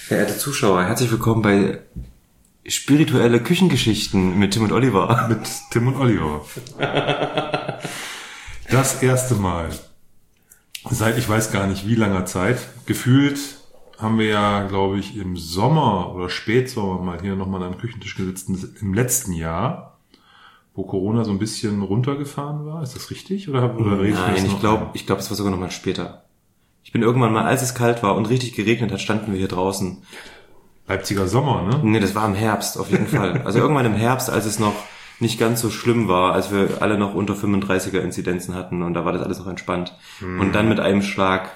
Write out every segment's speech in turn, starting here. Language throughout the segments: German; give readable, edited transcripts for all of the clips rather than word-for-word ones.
Verehrte Zuschauer, herzlich willkommen bei Spirituelle Küchengeschichten mit Tim und Oliver. Mit Tim und Oliver. Das erste Mal seit ich weiß gar nicht wie langer Zeit. Gefühlt haben wir ja, glaube ich, im Sommer oder Spätsommer mal hier nochmal am Küchentisch gesessen im letzten Jahr, wo Corona so ein bisschen runtergefahren war. Ist das richtig? Oder Nein, ich glaube, es war sogar noch mal später. Ich bin irgendwann mal, als es kalt war und richtig geregnet hat, standen wir hier draußen. Leipziger Sommer, ne? Nee, das war im Herbst, auf jeden Fall. Also irgendwann im Herbst, als es noch nicht ganz so schlimm war, als wir alle noch unter 35er Inzidenzen hatten und da war das alles noch entspannt. Und dann mit einem Schlag.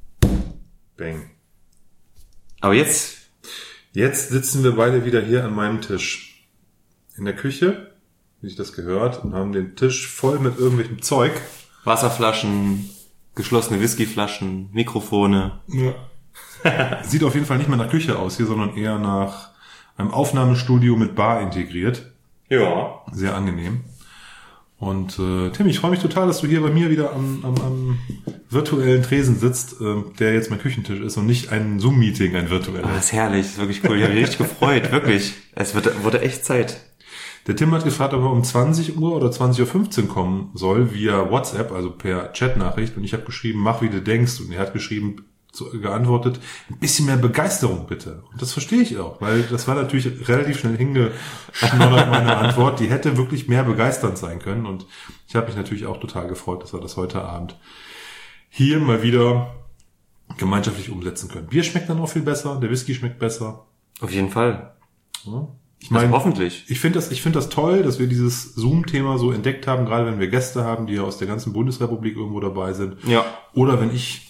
Bang. Aber jetzt sitzen wir beide wieder hier an meinem Tisch. In der Küche, wie sich das gehört, und haben den Tisch voll mit irgendwelchem Zeug. Wasserflaschen, geschlossene Whiskyflaschen, Mikrofone. Ja. Sieht auf jeden Fall nicht mehr nach Küche aus hier, sondern eher nach einem Aufnahmestudio mit Bar integriert. Ja. Sehr angenehm. Und Tim, ich freue mich total, dass du hier bei mir wieder am virtuellen Tresen sitzt, der jetzt mein Küchentisch ist und nicht ein Zoom-Meeting, ein virtuelles. Das ist herrlich, das ist wirklich cool. Ich habe mich richtig gefreut, wirklich. Es wurde echt Zeit. Der Tim hat gefragt, ob er um 20 Uhr oder 20.15 Uhr kommen soll, via WhatsApp, also per Chatnachricht. Und ich habe geschrieben, mach wie du denkst. Und er hat geantwortet, ein bisschen mehr Begeisterung bitte. Und das verstehe ich auch, weil das war natürlich relativ schnell hingeschnoddert, meine Antwort. Die hätte wirklich mehr begeisternd sein können. Und ich habe mich natürlich auch total gefreut, dass wir das heute Abend hier mal wieder gemeinschaftlich umsetzen können. Bier schmeckt dann auch viel besser, der Whisky schmeckt besser. Auf jeden Fall. Ja. Ich meine, hoffentlich. Ich finde das toll, dass wir dieses Zoom-Thema so entdeckt haben, gerade wenn wir Gäste haben, die ja aus der ganzen Bundesrepublik irgendwo dabei sind. Ja. Oder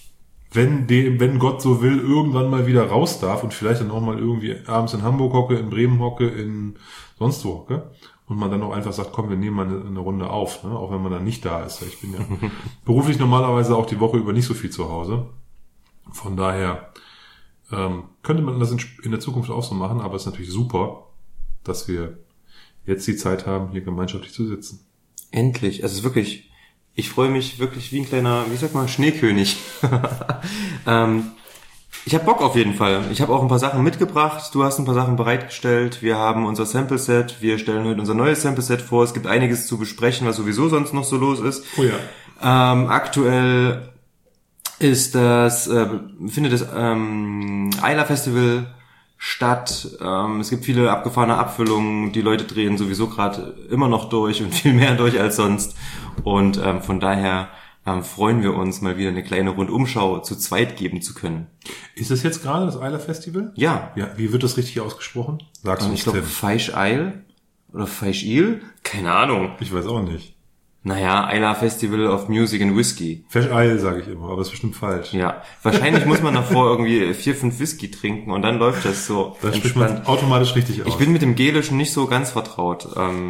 wenn Gott so will, irgendwann mal wieder raus darf und vielleicht dann auch mal irgendwie abends in Hamburg hocke, in Bremen hocke, in sonst wo hocke. Und man dann auch einfach sagt, komm, wir nehmen mal eine Runde auf, ne? Auch wenn man dann nicht da ist. Ich bin ja beruflich normalerweise auch die Woche über nicht so viel zu Hause. Von daher könnte man das in der Zukunft auch so machen, aber es ist natürlich super, dass wir jetzt die Zeit haben, hier gemeinschaftlich zu sitzen. Endlich. Also es ist wirklich, ich freue mich wirklich wie ein kleiner, wie sagt man, Schneekönig. Ich habe Bock auf jeden Fall. Ich habe auch ein paar Sachen mitgebracht. Du hast ein paar Sachen bereitgestellt. Wir haben unser Sample-Set. Wir stellen heute unser neues Sample-Set vor. Es gibt einiges zu besprechen, was sowieso sonst noch so los ist. Oh ja. Aktuell ist findet das Ayla Festival statt. Es gibt viele abgefahrene Abfüllungen. Die Leute drehen sowieso gerade immer noch durch und viel mehr durch als sonst. Und von daher freuen wir uns, mal wieder eine kleine Rundumschau zu zweit geben zu können. Ist das jetzt gerade das Ayla Festival? Ja. Ja. Wie wird das richtig ausgesprochen? Sagst du Ich glaube Feisch-Eil oder Feisch-Il? Keine Ahnung. Ich weiß auch nicht. Naja, Ayla Festival of Music and Whiskey. Fesch-Eil sage ich immer, aber das ist bestimmt falsch. Ja, wahrscheinlich muss man davor irgendwie 4, 5 Whisky trinken und dann läuft das so Das spricht man automatisch richtig aus. Ich bin mit dem Gelischen nicht so ganz vertraut.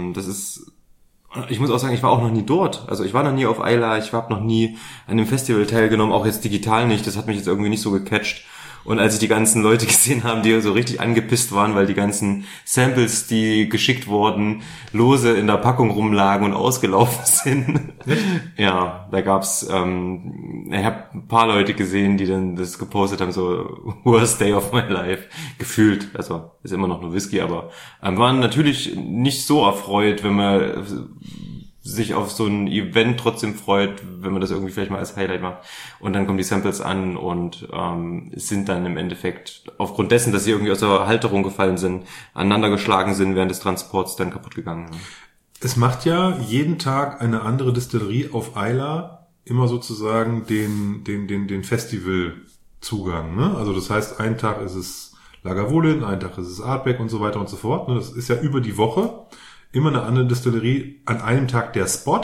Ich muss auch sagen, ich war auch noch nie dort. Also ich war noch nie auf Ayla, ich habe noch nie an dem Festival teilgenommen, auch jetzt digital nicht. Das hat mich jetzt irgendwie nicht so gecatcht. Und als ich die ganzen Leute gesehen habe, die so richtig angepisst waren, weil die ganzen Samples, die geschickt wurden, lose in der Packung rumlagen und ausgelaufen sind. Ja, da gab's, ich habe ein paar Leute gesehen, die dann das gepostet haben, so worst day of my life, gefühlt. Also ist immer noch nur Whisky, aber waren natürlich nicht so erfreut, wenn man sich auf so ein Event trotzdem freut, wenn man das irgendwie vielleicht mal als Highlight macht. Und dann kommen die Samples an und sind dann im Endeffekt aufgrund dessen, dass sie irgendwie aus der Halterung gefallen sind, aneinander geschlagen sind während des Transports, dann kaputt gegangen. Es macht ja jeden Tag eine andere Distillerie auf Ayla immer sozusagen den Festivalzugang, ne? Also das heißt, einen Tag ist es Lagavulin, einen Tag ist es Ardbeg und so weiter und so fort. Ne? Das ist ja über die Woche immer eine andere Distillerie, an einem Tag der Spot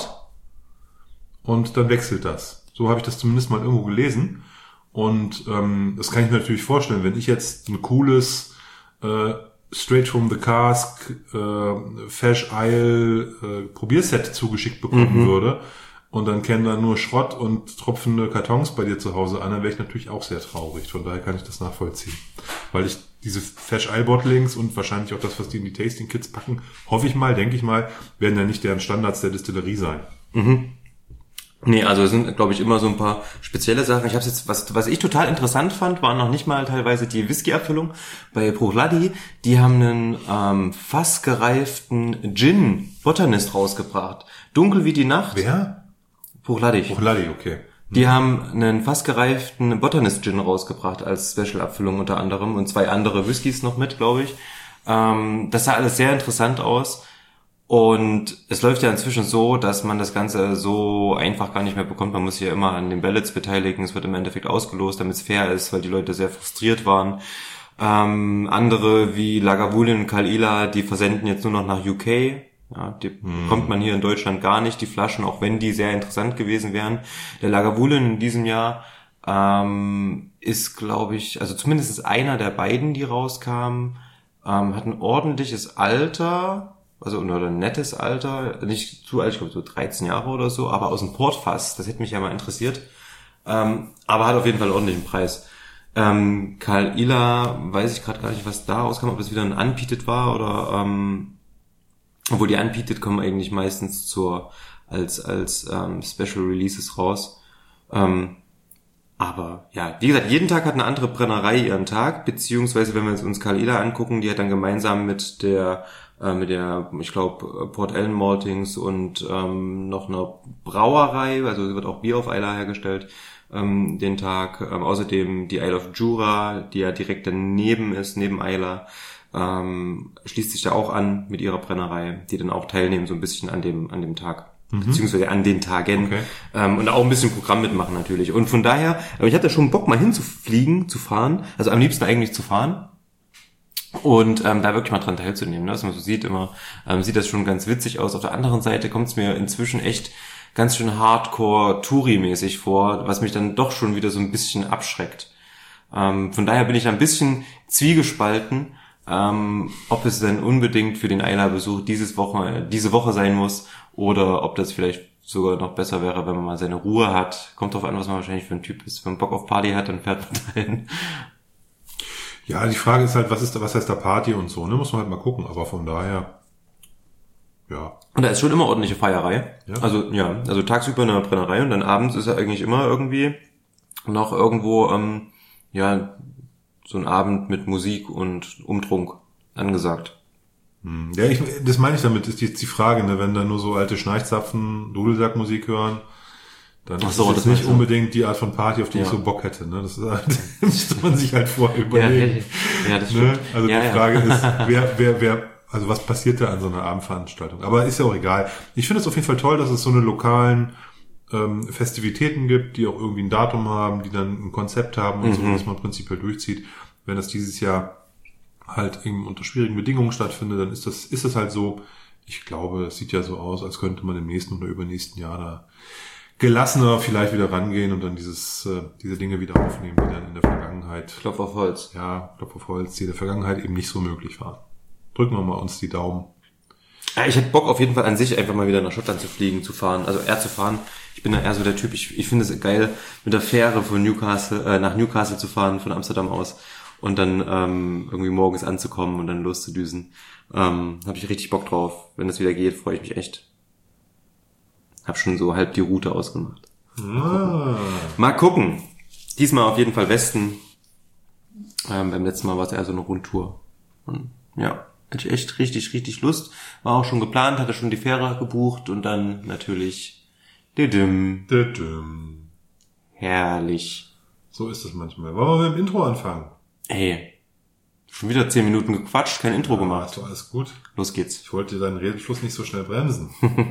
und dann wechselt das. So habe ich das zumindest mal irgendwo gelesen und das kann ich mir natürlich vorstellen, wenn ich jetzt ein cooles Straight from the Cask Fesch-Eil Probierset zugeschickt bekommen würde und dann kämen da nur Schrott und tropfende Kartons bei dir zu Hause an, dann wäre ich natürlich auch sehr traurig. Von daher kann ich das nachvollziehen. Weil ich diese Fesch-Eil-Bottlings und wahrscheinlich auch das, was die in die Tasting-Kits packen, hoffe ich mal, denke ich mal, werden ja nicht deren Standards der Distillerie sein. Mhm. Nee, also es sind, glaube ich, immer so ein paar spezielle Sachen. Ich habe jetzt, was ich total interessant fand, waren noch nicht mal teilweise die Whisky-Abfüllung. Bei Bruichladdich, die haben einen fassgereiften Gin Botanist rausgebracht. Dunkel wie die Nacht. Wer? Bruichladdich. Bruichladdich, okay. Die haben einen fassgereiften Botanist Gin rausgebracht als Special-Abfüllung unter anderem und 2 andere Whiskys noch mit, glaube ich. Das sah alles sehr interessant aus. Und es läuft ja inzwischen so, dass man das Ganze so einfach gar nicht mehr bekommt. Man muss sich ja immer an den Ballots beteiligen. Es wird im Endeffekt ausgelost, damit es fair ist, weil die Leute sehr frustriert waren. Andere wie Lagavulin und Caol Ila, die versenden jetzt nur noch nach UK. Ja, die bekommt man hier in Deutschland gar nicht, die Flaschen, auch wenn die sehr interessant gewesen wären. Der Lagavulin in diesem Jahr ist, glaube ich, also zumindest einer der beiden, die rauskamen, hat ein ordentliches Alter, also oder ein nettes Alter, nicht zu alt, ich glaube so 13 Jahre oder so, aber aus dem Portfass, das hätte mich ja mal interessiert, aber hat auf jeden Fall einen ordentlichen Preis. Caol Ila, weiß ich gerade gar nicht, was da rauskam, ob es wieder ein Unpeated war oder obwohl die Unpeated kommen eigentlich meistens als Special Releases raus. Aber ja, wie gesagt, jeden Tag hat eine andere Brennerei ihren Tag, beziehungsweise wenn wir uns Caol Ila angucken, die hat dann gemeinsam mit der, ich glaube, Port Ellen Maltings und noch einer Brauerei, also wird auch Bier auf Islay hergestellt, den Tag. Außerdem die Isle of Jura, die ja direkt daneben ist, neben Islay, schließt sich da auch an mit ihrer Brennerei, die dann auch teilnehmen so ein bisschen an dem Tag. Beziehungsweise an den Tagen. Okay. Und auch ein bisschen Programm mitmachen natürlich. Und von daher, aber ich hatte schon Bock mal hinzufliegen, zu fahren, also am liebsten eigentlich zu fahren und da wirklich mal dran teilzunehmen. Ne? Also man so sieht immer, sieht das schon ganz witzig aus. Auf der anderen Seite kommt es mir inzwischen echt ganz schön Hardcore-Touri-mäßig vor, was mich dann doch schon wieder so ein bisschen abschreckt. Von daher bin ich ein bisschen zwiegespalten, ob es denn unbedingt für den Islay-Besuch diese Woche sein muss oder ob das vielleicht sogar noch besser wäre, wenn man mal seine Ruhe hat. Kommt drauf an, was man wahrscheinlich für ein Typ ist. Wenn man Bock auf Party hat, dann fährt man dahin. Ja, die Frage ist halt, was heißt da Party und so, ne? Muss man halt mal gucken, aber von daher, ja. Und da ist schon immer ordentliche Feierei. Ja. Also tagsüber in der Brennerei und dann abends ist ja eigentlich immer irgendwie noch irgendwo, so ein Abend mit Musik und Umtrunk angesagt. Ja, das meine ich damit, ist jetzt die Frage, ne, wenn da nur so alte Schnarchzapfen Dudelsackmusik hören, dann ist das nicht unbedingt die Art von Party, auf die ich so Bock hätte, ne? Das ist halt, müsste man sich halt vorher überlegen. Ja, das stimmt. Ne? Also die Frage ist, wer, also was passiert da an so einer Abendveranstaltung? Aber ist ja auch egal. Ich finde es auf jeden Fall toll, dass es so eine lokalen Festivitäten gibt, die auch irgendwie ein Datum haben, die dann ein Konzept haben und so, dass man prinzipiell durchzieht. Wenn das dieses Jahr halt eben unter schwierigen Bedingungen stattfindet, dann ist das halt so. Ich glaube, es sieht ja so aus, als könnte man im nächsten oder übernächsten Jahr da gelassener vielleicht wieder rangehen und dann diese Dinge wieder aufnehmen, die dann in der Vergangenheit, Klopf auf Holz, die in der Vergangenheit eben nicht so möglich waren. Drücken wir mal uns die Daumen. Ja, ich hätte Bock auf jeden Fall an sich einfach mal wieder nach Schottland zu fliegen, zu fahren, also eher zu fahren. Ich bin da eher so der Typ, ich finde es geil, mit der Fähre von nach Newcastle zu fahren, von Amsterdam aus. Und dann irgendwie morgens anzukommen und dann loszudüsen. Habe ich richtig Bock drauf. Wenn das wieder geht, freue ich mich echt. Hab schon so halb die Route ausgemacht. Mal gucken. Diesmal auf jeden Fall Westen. Beim letzten Mal war es eher so eine Rundtour. Und ja, hatte ich echt richtig Lust. War auch schon geplant, hatte schon die Fähre gebucht und dann natürlich herrlich. So ist es manchmal. Wollen wir mit dem Intro anfangen? Hey, schon wieder 10 Minuten gequatscht, kein Intro gemacht. Ist doch alles gut. Los geht's. Ich wollte deinen Redefluss nicht so schnell bremsen.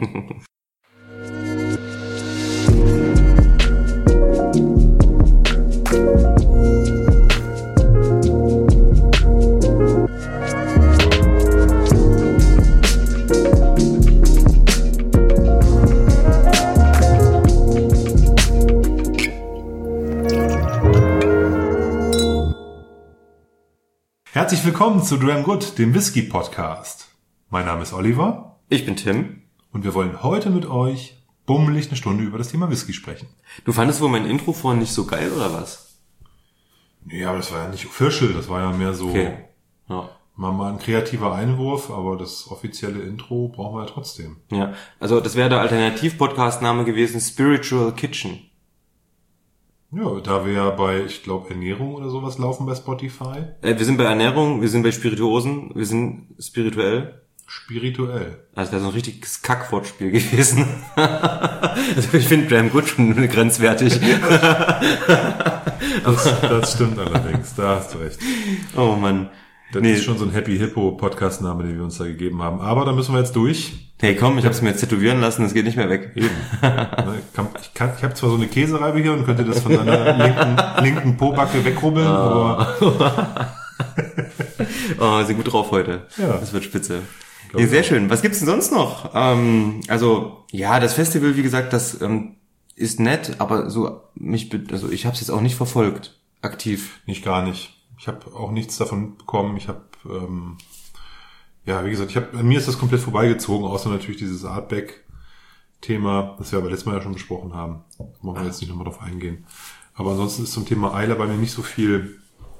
Herzlich willkommen zu Dram Good, dem Whisky-Podcast. Mein Name ist Oliver. Ich bin Tim. Und wir wollen heute mit euch bummelig eine Stunde über das Thema Whisky sprechen. Du fandest wohl mein Intro vorhin nicht so geil, oder was? Ja, aber das war ja nicht official, das war ja mehr so... Okay. Ja. Mal ein kreativer Einwurf, aber das offizielle Intro brauchen wir ja trotzdem. Ja, also das wäre der Alternativ-Podcast-Name gewesen, Spiritual Kitchen. Ja, da wir ja bei, ich glaube, Ernährung oder sowas laufen bei Spotify. Wir sind bei Ernährung, wir sind bei Spirituosen, wir sind spirituell. Spirituell. Also das wäre so ein richtiges Kackwortspiel gewesen. Also ich finde Graham Good schon grenzwertig. Das stimmt allerdings, da hast du recht. Oh Mann. Das ist schon so ein Happy Hippo Podcast-Name, den wir uns da gegeben haben. Aber da müssen wir jetzt durch. Hey komm, ich habe es mir jetzt tätowieren lassen, das geht nicht mehr weg. Eben. Ich habe zwar so eine Käsereibe hier und könnte das von deiner linken Po-Backe wegrubbeln, aber... Oh, sind gut drauf heute. Ja. Das wird spitze. Nee, sehr schön. Was gibt's denn sonst noch? Also, ja, das Festival, wie gesagt, das ist nett, aber ich habe es jetzt auch nicht verfolgt, aktiv. Nicht gar nicht. Ich habe auch nichts davon bekommen. Ich habe, wie gesagt, bei mir ist das komplett vorbeigezogen, außer natürlich dieses Artback-Thema, das wir aber letztes Mal ja schon besprochen haben. Da wollen wir jetzt nicht nochmal drauf eingehen. Aber ansonsten ist zum Thema Eiler bei mir nicht so viel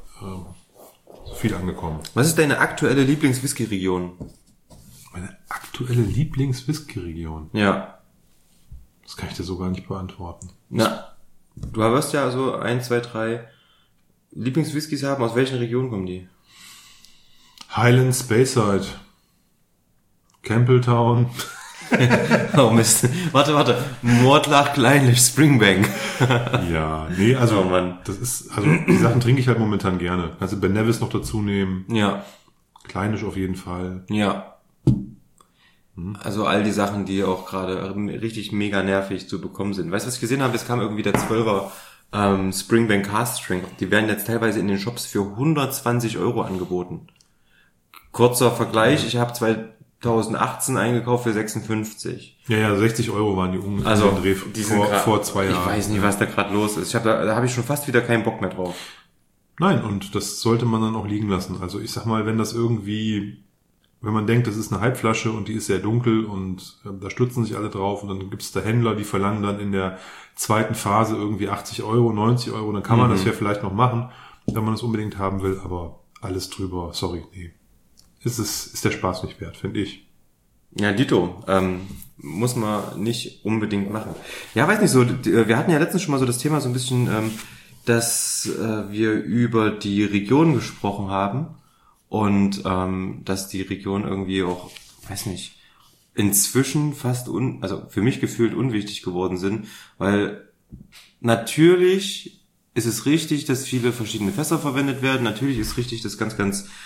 angekommen. Was ist deine aktuelle Lieblings-Whisky-Region? Meine aktuelle Lieblings-Whisky-Region? Ja. Das kann ich dir so gar nicht beantworten. Na, du wirst ja so 1, 2, 3 Lieblings-Whiskys haben. Aus welchen Regionen kommen die? Highlands, Bayside, Campbelltown. Oh Mist. Warte. Mordlach, Kleinlich, Springbank. Ja, nee, also, oh Mann. Die Sachen trinke ich halt momentan gerne. Kannst du Ben Nevis noch dazu nehmen? Ja. Kleinisch auf jeden Fall. Ja. Also all die Sachen, die auch gerade richtig mega nervig zu bekommen sind. Weißt du, was ich gesehen habe? Es kam irgendwie der 12er Springbank Cask Strength. Die werden jetzt teilweise in den Shops für 120 € angeboten. Kurzer Vergleich, ich habe 2018 eingekauft für 56. Ja, 60 € waren die ungefähr also, vor 2 Jahren. Ich weiß nicht, was da gerade los ist. Da habe ich schon fast wieder keinen Bock mehr drauf. Nein, und das sollte man dann auch liegen lassen. Also ich sag mal, wenn man denkt, das ist eine Halbflasche und die ist sehr dunkel und da stürzen sich alle drauf und dann gibt es da Händler, die verlangen dann in der zweiten Phase irgendwie 80 €, 90 €, dann kann man das ja vielleicht noch machen, wenn man es unbedingt haben will, aber alles drüber, nee. Ist der Spaß nicht wert, finde ich. Ja, Dito, muss man nicht unbedingt machen. Ja, weiß nicht so, wir hatten ja letztens schon mal so das Thema so ein bisschen, dass wir über die Region gesprochen haben und dass die Region irgendwie auch, weiß nicht, inzwischen fast also für mich gefühlt unwichtig geworden sind, weil natürlich ist es richtig, dass viele verschiedene Fässer verwendet werden, natürlich ist richtig, dass ganz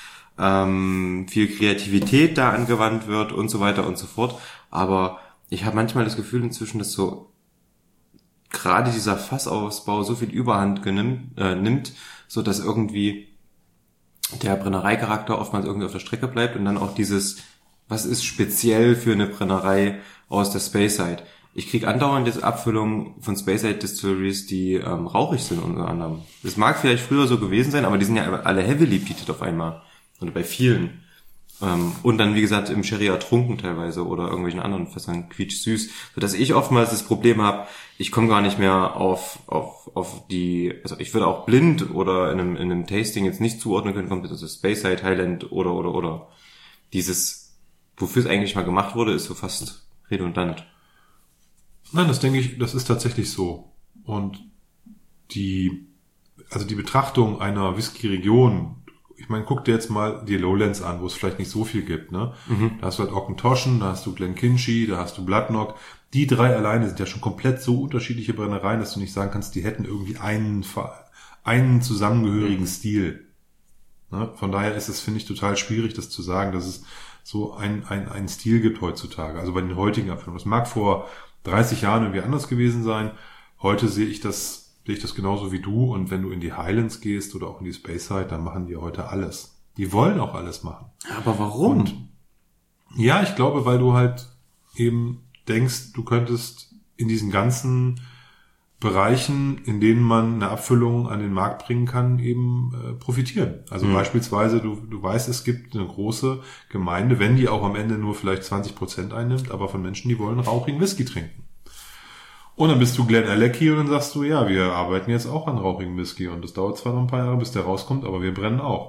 viel Kreativität da angewandt wird und so weiter und so fort, aber ich habe manchmal das Gefühl inzwischen, dass so gerade dieser Fassausbau so viel Überhand nimmt, so dass irgendwie der Brennereicharakter oftmals irgendwie auf der Strecke bleibt und dann auch dieses, was ist speziell für eine Brennerei aus der Speyside? Ich krieg andauernd jetzt Abfüllungen von Speyside Distilleries, die rauchig sind unter anderem. Das mag vielleicht früher so gewesen sein, aber die sind ja alle heavily peated auf einmal. Oder bei vielen. Und dann, wie gesagt, im Sherry ertrunken teilweise oder irgendwelchen anderen Fässern quietsch-süß. Sodass ich oftmals das Problem habe, ich komme gar nicht mehr auf die, also ich würde auch blind oder in einem Tasting jetzt nicht zuordnen können, kommt das Speyside, Highland oder. Dieses, wofür es eigentlich mal gemacht wurde, ist so fast redundant. Nein, das denke ich, das ist tatsächlich so. Und die Betrachtung einer Whisky-Region, ich meine, guck dir jetzt mal die Lowlands an, wo es vielleicht nicht so viel gibt, ne? Da hast du halt Auchentoshan, da hast du Glenkinchie, da hast du Bloodnock. Die 3 alleine sind ja schon komplett so unterschiedliche Brennereien, dass du nicht sagen kannst, die hätten irgendwie einen zusammengehörigen Stil. Ne? Von daher ist es, finde ich, total schwierig, das zu sagen, dass es so einen Stil gibt heutzutage. Also bei den heutigen Abfüllungen. Das mag vor 30 Jahren irgendwie anders gewesen sein. Heute sehe ich das genauso wie du, und wenn du in die Highlands gehst oder auch in die Speyside, dann machen die heute alles. Die wollen auch alles machen. Aber warum? Und, ja, ich glaube, weil du halt eben denkst, du könntest in diesen ganzen Bereichen, in denen man eine Abfüllung an den Markt bringen kann, eben profitieren. Also beispielsweise, du weißt, es gibt eine große Gemeinde, wenn die auch am Ende nur vielleicht 20% einnimmt, aber von Menschen, die wollen rauchigen Whisky trinken. Und dann bist du Glen Alecky und dann sagst du, ja, wir arbeiten jetzt auch an rauchigen Whisky und das dauert zwar noch ein paar Jahre, bis der rauskommt, aber wir brennen auch.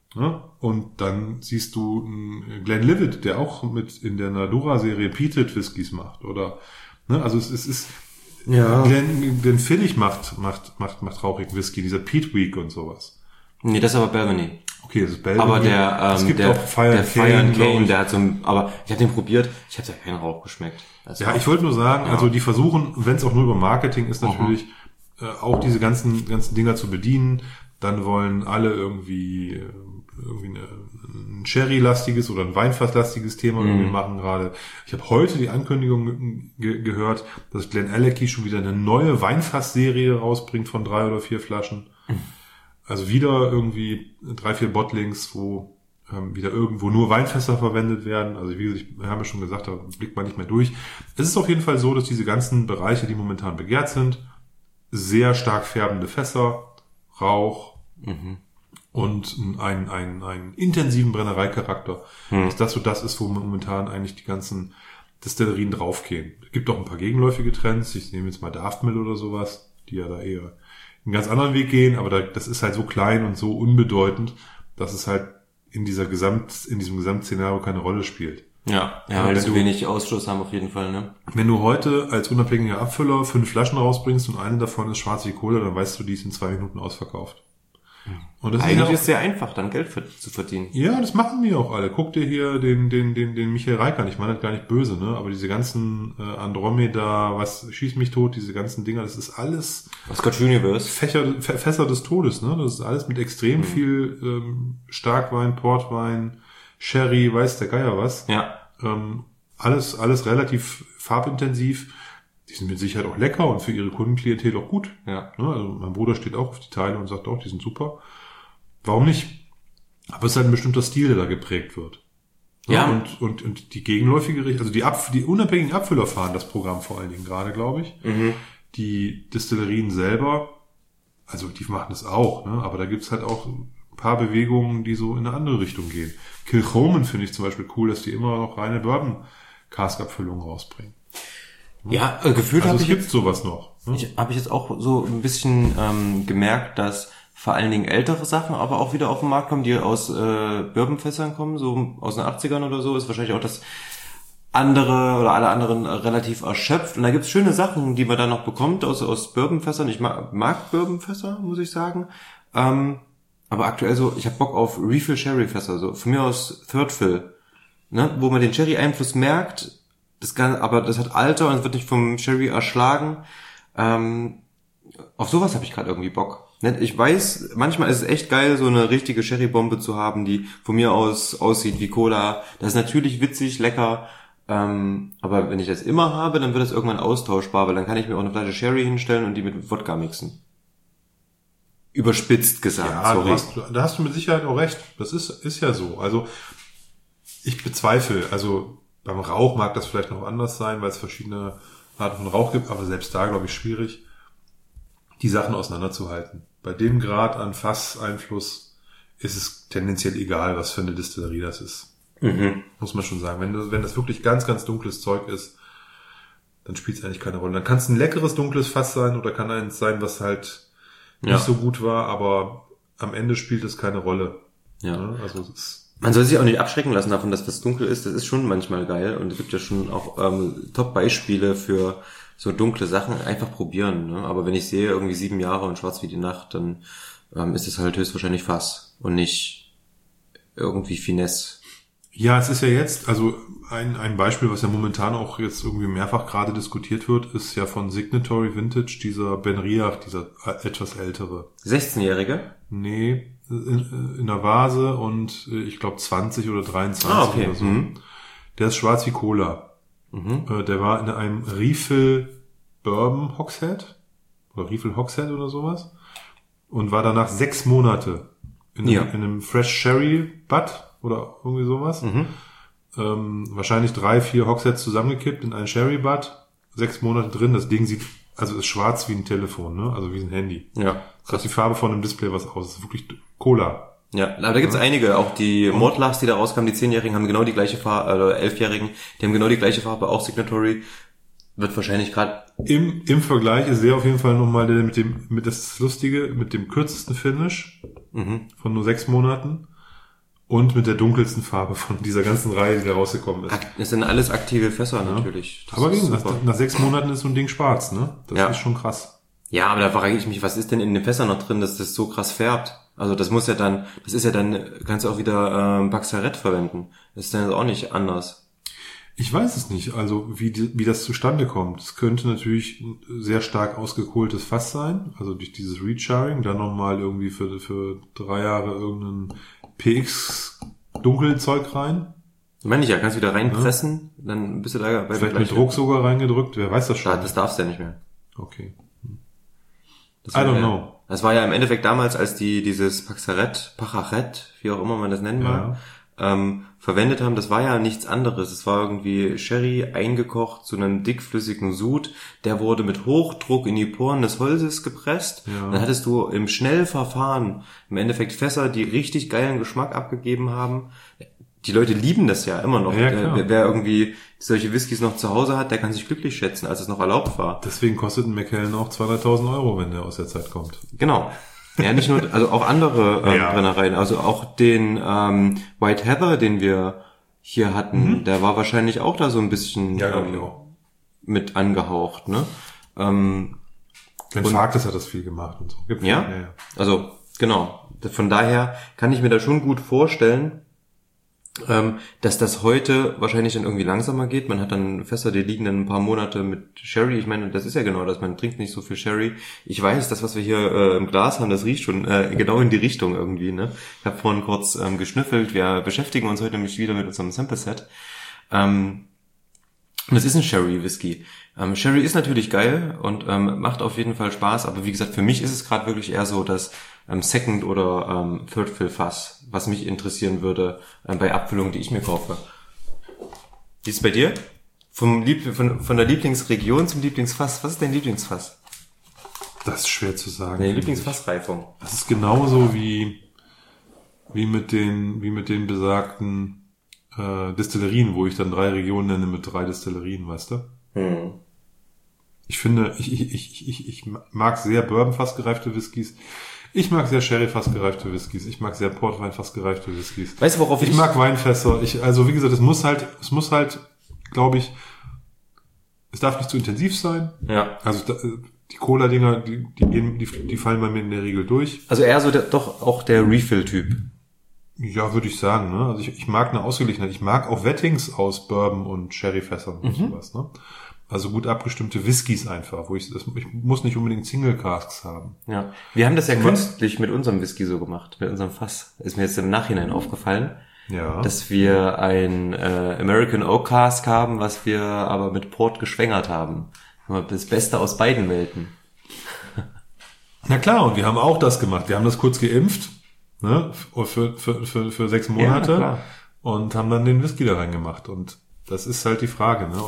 Ja? Und dann siehst du einen Glenlivet, der auch mit in der Nadura-Serie Peated Whiskys macht, oder, ne? Also es ist, Ja. Glenfiddich macht rauchigen Whisky, dieser Peat Week und sowas. Nee, das ist aber Balvenie. Okay, das ist Belgium. Aber es gibt auch Fire and Cane, der hat so ein, aber ich habe den probiert, ich habe ja keinen Rauch geschmeckt. Also ja, ich wollte nur sagen, also die versuchen, wenn es auch nur über Marketing ist, natürlich auch diese ganzen Dinger zu bedienen. Dann wollen alle irgendwie ein Sherry-lastiges oder ein Weinfass-lastiges Thema irgendwie machen gerade. Ich habe heute die Ankündigung gehört, dass Glenallachie schon wieder eine neue Weinfass-Serie rausbringt von 3 oder 4 Flaschen. Also wieder irgendwie 3, 4 Bottlings, wo wieder irgendwo nur Weinfässer verwendet werden. Also wie gesagt, wir haben ja schon gesagt, da blickt man nicht mehr durch. Es ist auf jeden Fall so, dass diese ganzen Bereiche, die momentan begehrt sind, sehr stark färbende Fässer, Rauch und einen intensiven Brennereicharakter, dass das so das ist, wo momentan eigentlich die ganzen Destillerien draufgehen. Es gibt auch ein paar gegenläufige Trends. Ich nehme jetzt mal Daftmill oder sowas, die ja da eher einen ganz anderen Weg gehen, aber das ist halt so klein und so unbedeutend, dass es halt in diesem Gesamtszenario keine Rolle spielt. Ja, weil wir so wenig Ausschluss haben auf jeden Fall, ne? Wenn du heute als unabhängiger Abfüller 5 Flaschen rausbringst und eine davon ist schwarz wie Kohle, dann weißt du, die ist in 2 Minuten ausverkauft. Und das Eigentlich ist es sehr einfach, dann Geld zu verdienen. Ja, das machen wir auch alle. Guck dir hier den Michael Reik an. Ich meine das gar nicht böse, ne? Aber diese ganzen Andromeda, was schießt mich tot, diese ganzen Dinger, das ist alles Scotch Universe. Fässer des Todes, ne? Das ist alles mit extrem viel Starkwein, Portwein, Sherry, weiß der Geier was. Ja. Alles relativ farbintensiv. Die sind mit Sicherheit auch lecker und für ihre Kundenklientel auch gut. Ja. Also mein Bruder steht auch auf die Teile und sagt auch, die sind super. Warum nicht? Aber es ist halt ein bestimmter Stil, der da geprägt wird. Ja. Und die gegenläufige Richtung, also die unabhängigen Abfüller fahren das Programm vor allen Dingen gerade, glaube ich. Die Destillerien selber, also die machen das auch, ne? Aber da gibt's halt auch ein paar Bewegungen, die so in eine andere Richtung gehen. Kilchoman finde ich zum Beispiel cool, dass die immer noch reine Bourbon-Cask-Abfüllungen rausbringen. Ja, gefühlt Also habe es gibt sowas noch. Ne? Habe ich jetzt auch so ein bisschen gemerkt, dass vor allen Dingen ältere Sachen aber auch wieder auf den Markt kommen, die aus Bourbonfässern kommen, so aus den 80ern oder so, ist wahrscheinlich auch das andere oder alle anderen relativ erschöpft. Und da gibt's schöne Sachen, die man dann noch bekommt aus Bourbonfässern. Ich mag Bourbonfässer, muss ich sagen. Aber aktuell so, ich habe Bock auf Refill Sherry Fässer, so von mir aus Third Fill, ne, wo man den Sherry Einfluss merkt. Aber das hat Alter und es wird nicht vom Sherry erschlagen. Auf sowas habe ich gerade irgendwie Bock. Ich weiß, manchmal ist es echt geil, so eine richtige Sherry-Bombe zu haben, die von mir aus aussieht wie Cola. Das ist natürlich witzig, lecker. Aber wenn ich das immer habe, dann wird das irgendwann austauschbar, weil dann kann ich mir auch eine Flasche Sherry hinstellen und die mit Wodka mixen. Überspitzt gesagt, ja, sorry. Da hast du mit Sicherheit auch recht. Das ist ja so. Also ich bezweifle, also beim Rauch mag das vielleicht noch anders sein, weil es verschiedene Arten von Rauch gibt, aber selbst da, glaube ich, schwierig, die Sachen auseinanderzuhalten. Bei dem Grad an Fasseinfluss ist es tendenziell egal, was für eine Distillerie das ist. Muss man schon sagen. Wenn das wirklich ganz, ganz dunkles Zeug ist, dann spielt es eigentlich keine Rolle. Dann kann es ein leckeres, dunkles Fass sein oder kann eins sein, was halt nicht so gut war, aber am Ende spielt es keine Rolle. Ja. Also es ist Man soll sich auch nicht abschrecken lassen davon, dass das dunkel ist. Das ist schon manchmal geil. Und es gibt ja schon auch Top-Beispiele für so dunkle Sachen. Einfach probieren. Ne? Aber wenn ich sehe, irgendwie 7 Jahre und schwarz wie die Nacht, dann ist es halt höchstwahrscheinlich Fass und nicht irgendwie Finesse. Ja, es ist ja jetzt, also ein Beispiel, was ja momentan auch jetzt irgendwie mehrfach gerade diskutiert wird, ist ja von Signatory Vintage, dieser Ben Riach, dieser etwas ältere. 16-Jährige? Nee, in der Vase und ich glaube 20 oder 23 okay. oder so. Der ist schwarz wie Cola. Der war in einem Refill Bourbon Hogshead oder Refill Hogshead oder sowas und war danach 6 Monate in einem Fresh Sherry Butt oder irgendwie sowas. Wahrscheinlich 3, 4 Hogsheads zusammengekippt in einen Sherry Butt, 6 Monate drin. Das Ding sieht, also ist schwarz wie ein Telefon, ne? Also wie ein Handy. Ja. Das hat die Farbe von einem Display was aus. Das ist wirklich Cola. Ja, aber da gibt's einige. Auch die Mordlachs, die da rauskamen, die 10-Jährigen haben genau die gleiche Farbe, oder 11-Jährigen, die haben genau die gleiche Farbe, auch Signatory. Wird wahrscheinlich gerade im Vergleich ist der auf jeden Fall nochmal der mit das Lustige, mit dem kürzesten Finish von nur 6 Monaten. und mit der dunkelsten Farbe von dieser ganzen Reihe, die da rausgekommen ist. Das sind alles aktive Fässer natürlich. Das Aber ist nach 6 Monaten ist so ein Ding schwarz, ne? Das ist schon krass. Ja, aber da frage ich mich, was ist denn in den Fässern noch drin, dass das so krass färbt? Also das ist ja dann, kannst du auch wieder Baxaret verwenden. Das ist dann jetzt auch nicht anders. Ich weiß es nicht, also wie das zustande kommt. Es könnte natürlich ein sehr stark ausgekohltes Fass sein, also durch dieses Recharring, dann nochmal irgendwie für 3 Jahre irgendein PX-Dunkelzeug rein. Meine ich ja, kannst du wieder reinpressen, dann bist du da bei vielleicht mit Druck sogar reingedrückt, wer weiß das schon. Das darfst du ja nicht mehr. Okay. I don't know. Das war ja im Endeffekt damals, als die dieses Pacharett, wie auch immer man das nennen mag, verwendet haben, das war ja nichts anderes. Es war irgendwie Sherry eingekocht zu einem dickflüssigen Sud, der wurde mit Hochdruck in die Poren des Holzes gepresst. Ja. Dann hattest du im Schnellverfahren im Endeffekt Fässer, die richtig geilen Geschmack abgegeben haben. Die Leute lieben das ja immer noch. Ja, wer irgendwie solche Whiskys noch zu Hause hat, der kann sich glücklich schätzen, als es noch erlaubt war. Deswegen kostet ein Macallan auch 2.000, 3.000 Euro, wenn der aus der Zeit kommt. Genau. Ja, nicht nur, also auch andere Brennereien. Also auch den White Heather, den wir hier hatten, der war wahrscheinlich auch da so ein bisschen mit angehaucht, ne? Ben Farkas hat das viel gemacht und so. Ja? Also genau. Von daher kann ich mir da schon gut vorstellen, dass das heute wahrscheinlich dann irgendwie langsamer geht. Man hat dann Fässer, die liegen dann ein paar Monate mit Sherry. Ich meine, das ist ja genau das. Man trinkt nicht so viel Sherry. Ich weiß, das, was wir hier im Glas haben, das riecht schon genau in die Richtung irgendwie. Ne? Ich habe vorhin kurz geschnüffelt. Wir beschäftigen uns heute nämlich wieder mit unserem Sample-Set. Und es ist ein Sherry-Whisky. Sherry ist natürlich geil und macht auf jeden Fall Spaß. Aber wie gesagt, für mich ist es gerade wirklich eher so, dass Second- oder Third-Fill-Fass, was mich interessieren würde bei Abfüllungen, die ich mir kaufe. Wie ist es bei dir? Von der Lieblingsregion zum Lieblingsfass. Was ist dein Lieblingsfass? Das ist schwer zu sagen. Deine Lieblingsfassreifung. Das ist genauso wie mit den besagten Destillerien, wo ich dann 3 Regionen nenne mit 3 Destillerien, weißt du? Ich finde, ich mag sehr Bourbon-fassgereifte Whiskys. Ich mag sehr Sherry-fassgereifte Whiskys. Ich mag sehr Portwein-fassgereifte Whiskys. Weißt du, worauf ich mag Weinfässer. Also wie gesagt, es muss halt, glaube ich, es darf nicht zu intensiv sein. Ja. Also die Cola-Dinger, die fallen bei mir in der Regel durch. Also eher so doch auch der Refill-Typ. Ja, würde ich sagen, ne? Also ich mag eine Ausgeglichenheit. Ich mag auch Wettings aus Bourbon und Sherry-Fässern und sowas, ne? Also gut abgestimmte Whiskys einfach, ich muss nicht unbedingt Single Casks haben. Ja. Wir haben das ja künstlich mit unserem Whisky so gemacht, mit unserem Fass. Ist mir jetzt im Nachhinein aufgefallen, dass wir ein American Oak Cask haben, was wir aber mit Port geschwängert haben. Das Beste aus beiden Welten. Na klar, und wir haben auch das gemacht. Wir haben das kurz geimpft, ne, für 6 Monate und haben dann den Whisky da reingemacht. Und das ist halt die Frage, ne,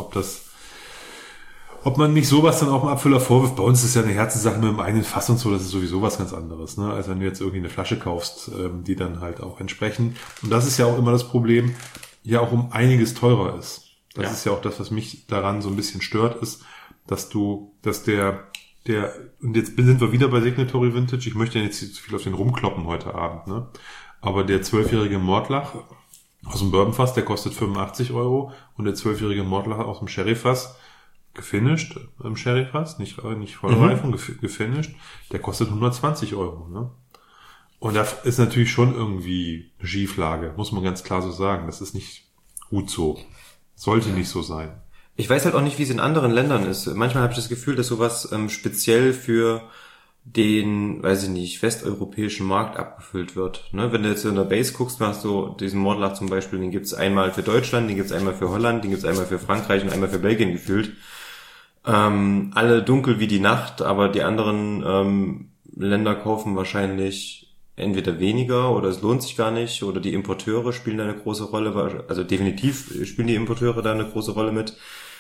ob man nicht sowas dann auch im Abfüller vorwirft. Bei uns ist ja eine Herzenssache mit dem eigenen Fass und so, das ist sowieso was ganz anderes, ne, als wenn du jetzt irgendwie eine Flasche kaufst, die dann halt auch entsprechen. Und das ist ja auch immer das Problem, ja auch um einiges teurer ist. Das ist ja auch das, was mich daran so ein bisschen stört, ist, dass der, und jetzt sind wir wieder bei Signatory Vintage, ich möchte ja jetzt nicht zu viel auf den rumkloppen heute Abend, ne, aber der 12-jährige Mordlach aus dem Bourbonfass, der kostet 85 Euro und der 12-jährige Mordlach aus dem Sherryfass, gefinished im Sherryfass, nicht Vollreifung, gefinished, der kostet 120 Euro, ne? Und da ist natürlich schon irgendwie eine Schieflage, muss man ganz klar so sagen. Das ist nicht gut so. Sollte nicht so sein. Ich weiß halt auch nicht, wie es in anderen Ländern ist. Manchmal habe ich das Gefühl, dass sowas speziell für den, weiß ich nicht, westeuropäischen Markt abgefüllt wird. Ne? Wenn du jetzt in der Base guckst, hast du diesen Mordlach zum Beispiel, den gibt's einmal für Deutschland, den gibt's einmal für Holland, den gibt's einmal für Frankreich und einmal für Belgien gefühlt. Alle dunkel wie die Nacht, aber die anderen Länder kaufen wahrscheinlich entweder weniger oder es lohnt sich gar nicht oder die Importeure spielen da eine große Rolle, also definitiv spielen die Importeure da eine große Rolle mit.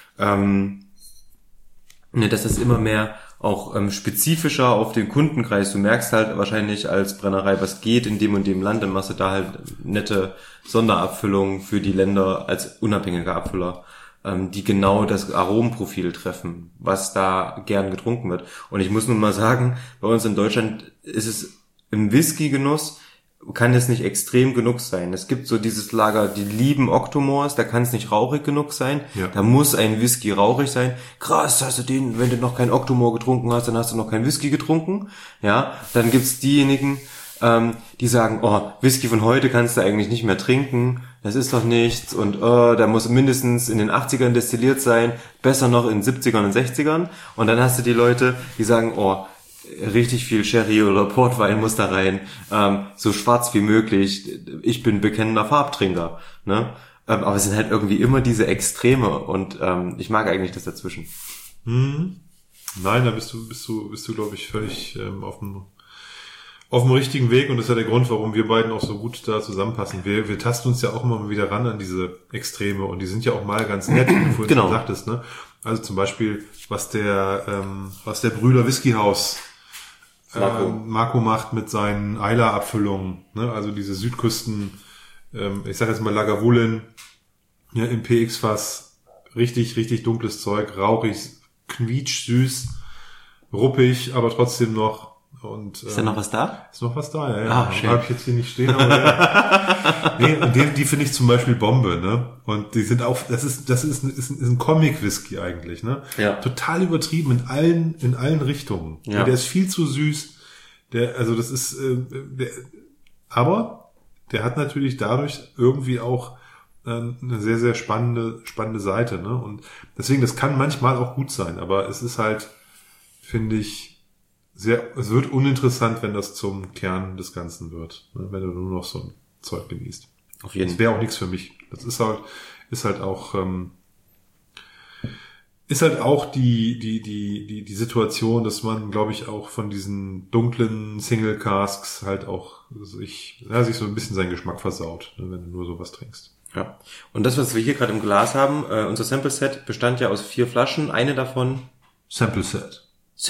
Dass das immer mehr auch spezifischer auf den Kundenkreis, du merkst halt wahrscheinlich als Brennerei, was geht in dem und dem Land, dann machst du da halt nette Sonderabfüllungen für die Länder als unabhängiger Abfüller, die genau das Aromenprofil treffen, was da gern getrunken wird. Und ich muss nun mal sagen, bei uns in Deutschland ist es im Whisky-Genuss kann es nicht extrem genug sein. Es gibt so dieses Lager, die lieben Octomores, da kann es nicht rauchig genug sein. Ja. Da muss ein Whisky rauchig sein. Krass, hast du den, wenn du noch keinen Octomore getrunken hast, dann hast du noch keinen Whisky getrunken. Ja, dann gibt's diejenigen, die sagen, oh, Whisky von heute kannst du eigentlich nicht mehr trinken, das ist doch nichts und der muss mindestens in den 80ern destilliert sein, besser noch in den 70ern und 60ern. Und dann hast du die Leute, die sagen, oh, richtig viel Sherry oder Portwein muss da rein, so schwarz wie möglich, ich bin bekennender Farbtrinker, ne? Aber es sind halt irgendwie immer diese Extreme und ich mag eigentlich das dazwischen. Nein, da bist du, glaube ich, völlig auf dem richtigen Weg und das ist ja der Grund, warum wir beiden auch so gut da zusammenpassen. Wir tasten uns ja auch immer wieder ran an diese Extreme und die sind ja auch mal ganz nett, wie du vorhin schon sagtest, ne? Also zum Beispiel, was der Brüder Whiskyhaus Marco macht mit seinen Islay-Abfüllungen, ne? Also diese Südküsten, ich sag jetzt mal Lagavulin, ja, im PX-Fass, richtig dunkles Zeug, rauchig, quietschsüß, ruppig, aber trotzdem noch. Und, ist da noch was da? Ist noch was da, ja. Ah, schön. Habe ich jetzt hier nicht stehen, aber ja. Nee, und die finde ich zum Beispiel Bombe, ne? Und die sind auch, das ist ein Comic-Whisky eigentlich, ne? Ja. Total übertrieben in allen Richtungen. Ja. Der ist viel zu süß. Aber der hat natürlich dadurch irgendwie auch eine sehr, sehr spannende Seite, ne? Und deswegen, das kann manchmal auch gut sein, aber es ist halt, finde ich, es wird uninteressant, wenn das zum Kern des Ganzen wird, ne? Wenn du nur noch so ein Zeug genießt. Auf jeden Fall. Das wäre auch nichts für mich. Das ist halt auch die Situation, dass man, glaube ich, auch von diesen dunklen Single Casks halt auch sich so ein bisschen seinen Geschmack versaut, ne? Wenn du nur sowas trinkst. Ja. Und das, was wir hier gerade im Glas haben, unser Sample Set bestand ja aus 4 Flaschen, eine davon Sample Set.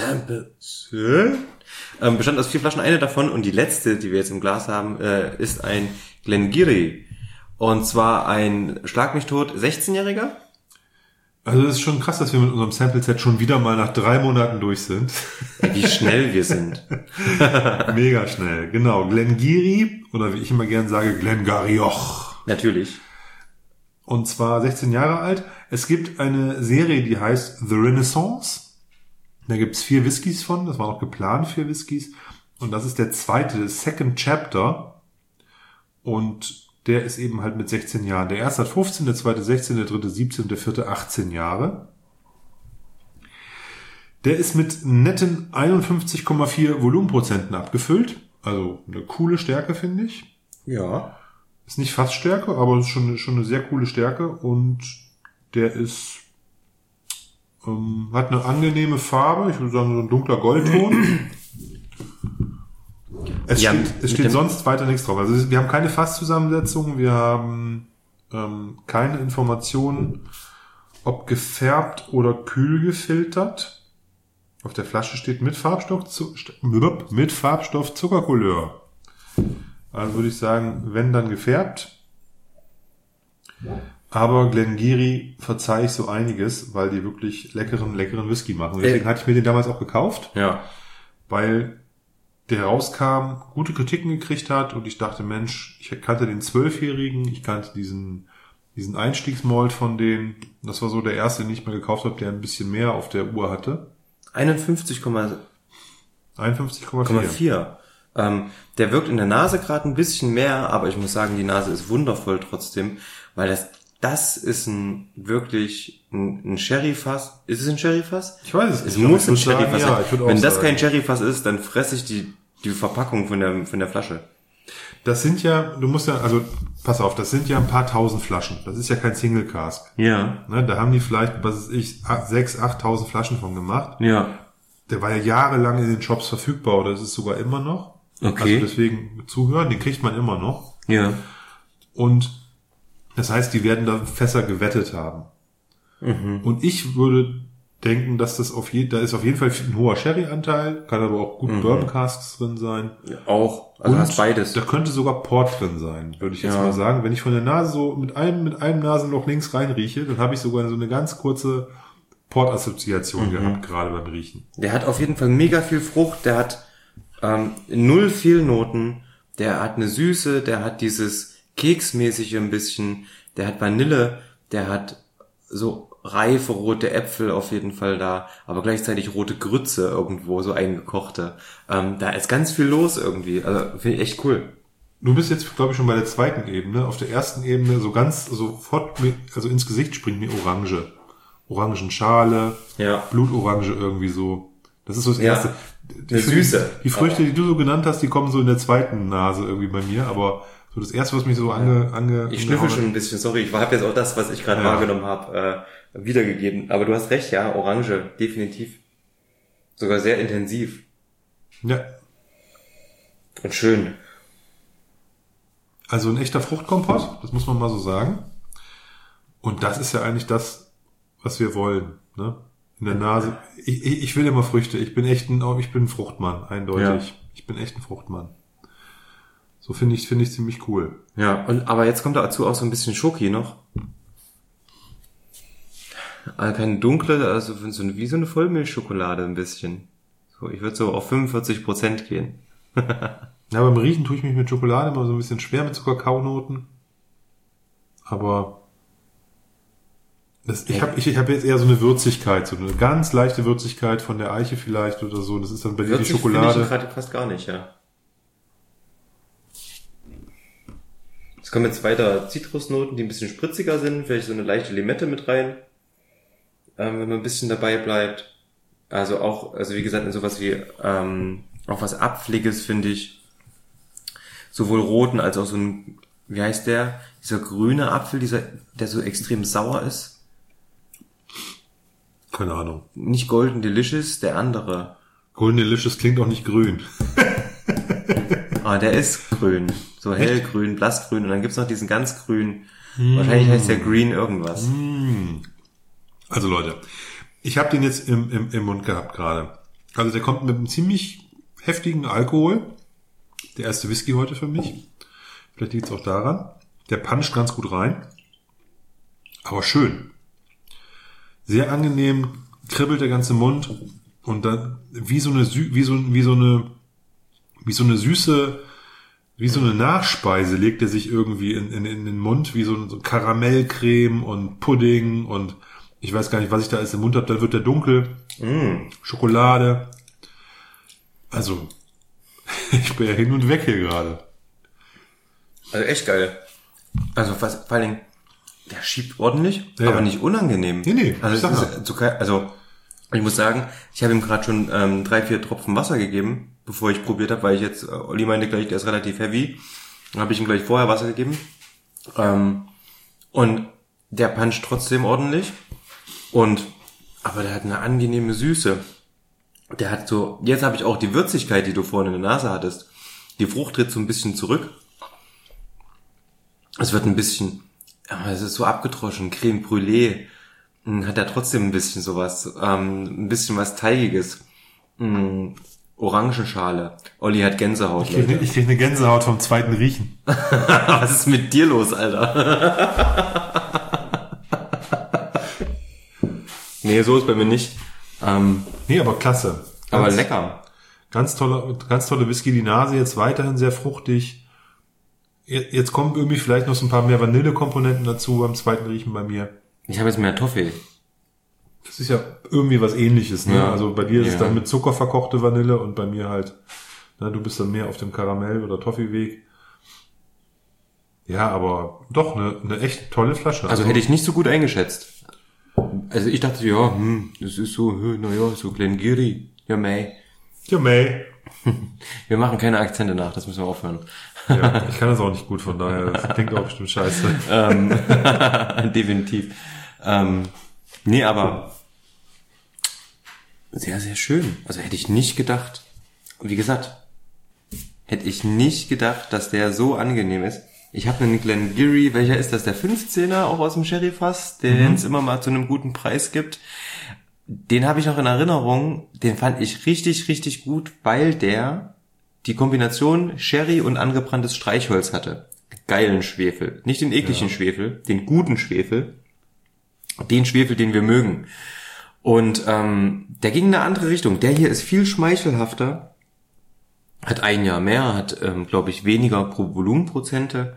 Bestand aus 4 Flaschen, eine davon und die letzte, die wir jetzt im Glas haben, ist ein Glengarry. Und zwar ein, schlag mich tot, 16-Jähriger. Also das ist schon krass, dass wir mit unserem Sample-Set schon wieder mal nach 3 Monaten durch sind. Wie schnell wir sind. Mega schnell, genau. Glengarry, oder wie ich immer gern sage, Glengarioch. Natürlich. Und zwar 16 Jahre alt. Es gibt eine Serie, die heißt The Renaissance. Da gibt's 4 Whiskys von, das war noch geplant, 4 Whiskys. Und das ist der zweite, Second Chapter. Und der ist eben halt mit 16 Jahren. Der erste hat 15, der zweite 16, der dritte 17, der vierte 18 Jahre. Der ist mit netten 51,4 Volumenprozenten abgefüllt. Also eine coole Stärke, finde ich. Ja. Ist nicht fast Stärke, aber ist schon eine sehr coole Stärke. Und der ist hat eine angenehme Farbe, ich würde sagen so ein dunkler Goldton. Es steht sonst weiter nichts drauf. Also wir haben keine Fasszusammensetzung, wir haben keine Informationen, ob gefärbt oder kühl gefiltert. Auf der Flasche steht mit Farbstoff Zuckercouleur. Also würde ich sagen, wenn dann gefärbt. Aber Glengarry verzeihe ich so einiges, weil die wirklich leckeren Whisky machen. Deswegen hatte ich mir den damals auch gekauft. Ja. Weil der rauskam, gute Kritiken gekriegt hat und ich dachte, Mensch, ich kannte den 12-Jährigen, ich kannte diesen Einstiegsmalt von denen. Das war so der erste, den ich mir gekauft habe, der ein bisschen mehr auf der Uhr hatte. 51,4. Der wirkt in der Nase gerade ein bisschen mehr, aber ich muss sagen, die Nase ist wundervoll trotzdem, weil das ist wirklich ein Sherryfass. Ist es ein Sherryfass? Ich weiß es nicht. Es muss ein Sherryfass sein. Ja, wenn das kein Sherryfass ist, dann fresse ich die Verpackung von der Flasche. Das sind ja, pass auf, das sind ja ein paar tausend Flaschen. Das ist ja kein Single Cask. Ja. Ne, da haben die vielleicht, 6.000, 8.000 Flaschen von gemacht. Ja. Der war ja jahrelang in den Shops verfügbar oder ist es sogar immer noch. Okay. Also deswegen zuhören, den kriegt man immer noch. Ja. Und das heißt, die werden da Fässer gewettet haben. Mhm. Und ich würde denken, dass da ist auf jeden Fall ein hoher Sherry-Anteil, kann aber auch gut Bourbon Casks drin sein. Ja, auch, also hast beides. Da könnte sogar Port drin sein, würde ich jetzt mal sagen. Wenn ich von der Nase so mit einem Nasenloch links reinrieche, dann habe ich sogar so eine ganz kurze Port-Assoziation gehabt, gerade beim Riechen. Der hat auf jeden Fall mega viel Frucht, der hat 0 Fehlnoten, der hat eine Süße, der hat dieses Keksmäßige ein bisschen, der hat Vanille, der hat so reife rote Äpfel auf jeden Fall da, aber gleichzeitig rote Grütze irgendwo, so eingekochte. Da ist ganz viel los irgendwie, also finde ich echt cool. Du bist jetzt, glaube ich, schon bei der zweiten Ebene. Auf der ersten Ebene so ganz sofort, also ins Gesicht springt mir Orange. Orangenschale, Blutorange irgendwie so. Das ist so das Erste. Eine Süße. Die Früchte, die du so genannt hast, die kommen so in der zweiten Nase irgendwie bei mir, aber so das Erste, was mich so Ich schnüffel schon ein bisschen, sorry, ich habe jetzt auch das, was ich gerade wahrgenommen habe, wiedergegeben. Aber du hast recht, ja, Orange, definitiv. Sogar sehr intensiv. Ja. Und schön. Also ein echter Fruchtkompott, das muss man mal so sagen. Und das ist ja eigentlich das, was wir wollen, ne? In der Nase. Ich will immer Früchte. Ich bin ein Fruchtmann, eindeutig. Ja. Ich bin echt ein Fruchtmann. So finde ich ziemlich cool. Ja, aber jetzt kommt dazu auch so ein bisschen Schoki noch. Also keine dunkle, also wie so eine Vollmilchschokolade ein bisschen. So, ich würde so auf 45% gehen. Ja, beim Riechen tue ich mich mit Schokolade immer so ein bisschen schwer mit so Kakaonoten. Aber ich hab jetzt eher so eine Würzigkeit, so eine ganz leichte Würzigkeit von der Eiche vielleicht oder so. Das ist dann bei dir die Schokolade. Finde ich gerade fast gar nicht, ja. Es kommen jetzt weiter Zitrusnoten, die ein bisschen spritziger sind, vielleicht so eine leichte Limette mit rein, wenn man ein bisschen dabei bleibt. Also wie gesagt, in sowas wie auch was Apfeliges, finde ich. Sowohl roten als auch so ein, wie heißt der? Dieser grüne Apfel, der so extrem sauer ist. Keine Ahnung. Nicht Golden Delicious, der andere. Golden Delicious klingt auch nicht grün. Der ist grün. So hellgrün, blassgrün. Und dann gibt's noch diesen ganz grünen. Wahrscheinlich heißt der Green irgendwas. Also Leute, ich habe den jetzt im Mund gehabt gerade. Also der kommt mit einem ziemlich heftigen Alkohol. Der erste Whisky heute für mich. Vielleicht liegt es auch daran. Der puncht ganz gut rein. Aber schön. Sehr angenehm, kribbelt der ganze Mund. Und dann wie so eine Nachspeise legt er sich irgendwie in den Mund, wie so Karamellcreme und Pudding und ich weiß gar nicht, was ich da alles im Mund habe. Dann wird der dunkel. Schokolade. Also, ich bin ja hin und weg hier gerade. Also echt geil. Also vor allen Dingen, der schiebt ordentlich, aber nicht unangenehm. Nee. Also ich muss sagen, ich habe ihm gerade schon 3-4 Tropfen Wasser gegeben, bevor ich probiert habe, weil ich jetzt, Olli meinte gleich, der ist relativ heavy. Dann habe ich ihm gleich vorher Wasser gegeben. Und der puncht trotzdem ordentlich. Aber der hat eine angenehme Süße. Der hat so, jetzt habe ich auch die Würzigkeit, die du vorhin in der Nase hattest. Die Frucht tritt so ein bisschen zurück. Es wird ein bisschen, es ist so abgetroschen, Creme Brûlée. Hat er trotzdem ein bisschen sowas, ein bisschen was Teigiges. Orangenschale. Olli hat Gänsehaut. Ich krieg eine Gänsehaut vom zweiten Riechen. Was ist mit dir los, Alter? Nee, so ist bei mir nicht. Nee, aber klasse. Aber lecker. Ganz tolle Whisky, die Nase jetzt weiterhin sehr fruchtig. Jetzt kommen irgendwie vielleicht noch so ein paar mehr Vanillekomponenten dazu beim zweiten Riechen bei mir. Ich habe jetzt mehr Toffee. Das ist ja irgendwie was Ähnliches, ne? Ja. Also bei dir ist es dann mit Zucker verkochte Vanille und bei mir halt, ne, du bist dann mehr auf dem Karamell- oder Toffee-Weg. Ja, aber doch eine echt tolle Flasche. Also hätte ich nicht so gut eingeschätzt. Also ich dachte, das ist so, so Glengarry. Ja, May. Wir machen keine Akzente nach, das müssen wir aufhören. Ja, ich kann das auch nicht gut, von daher, das klingt auch bestimmt scheiße. Definitiv. Nee, aber sehr, sehr schön. Also hätte ich nicht gedacht, wie gesagt, dass der so angenehm ist. Ich habe einen Glengarry, welcher ist das? Der 15er, auch aus dem Sherryfass, den es immer mal zu einem guten Preis gibt. Den habe ich noch in Erinnerung, den fand ich richtig, richtig gut, weil der die Kombination Sherry und angebranntes Streichholz hatte. Geilen Schwefel. Nicht den ekligen Schwefel, den guten Schwefel. Den Schwefel, den wir mögen. Und der ging in eine andere Richtung. Der hier ist viel schmeichelhafter. Hat ein Jahr mehr, hat, glaube ich, weniger pro Volumenprozente.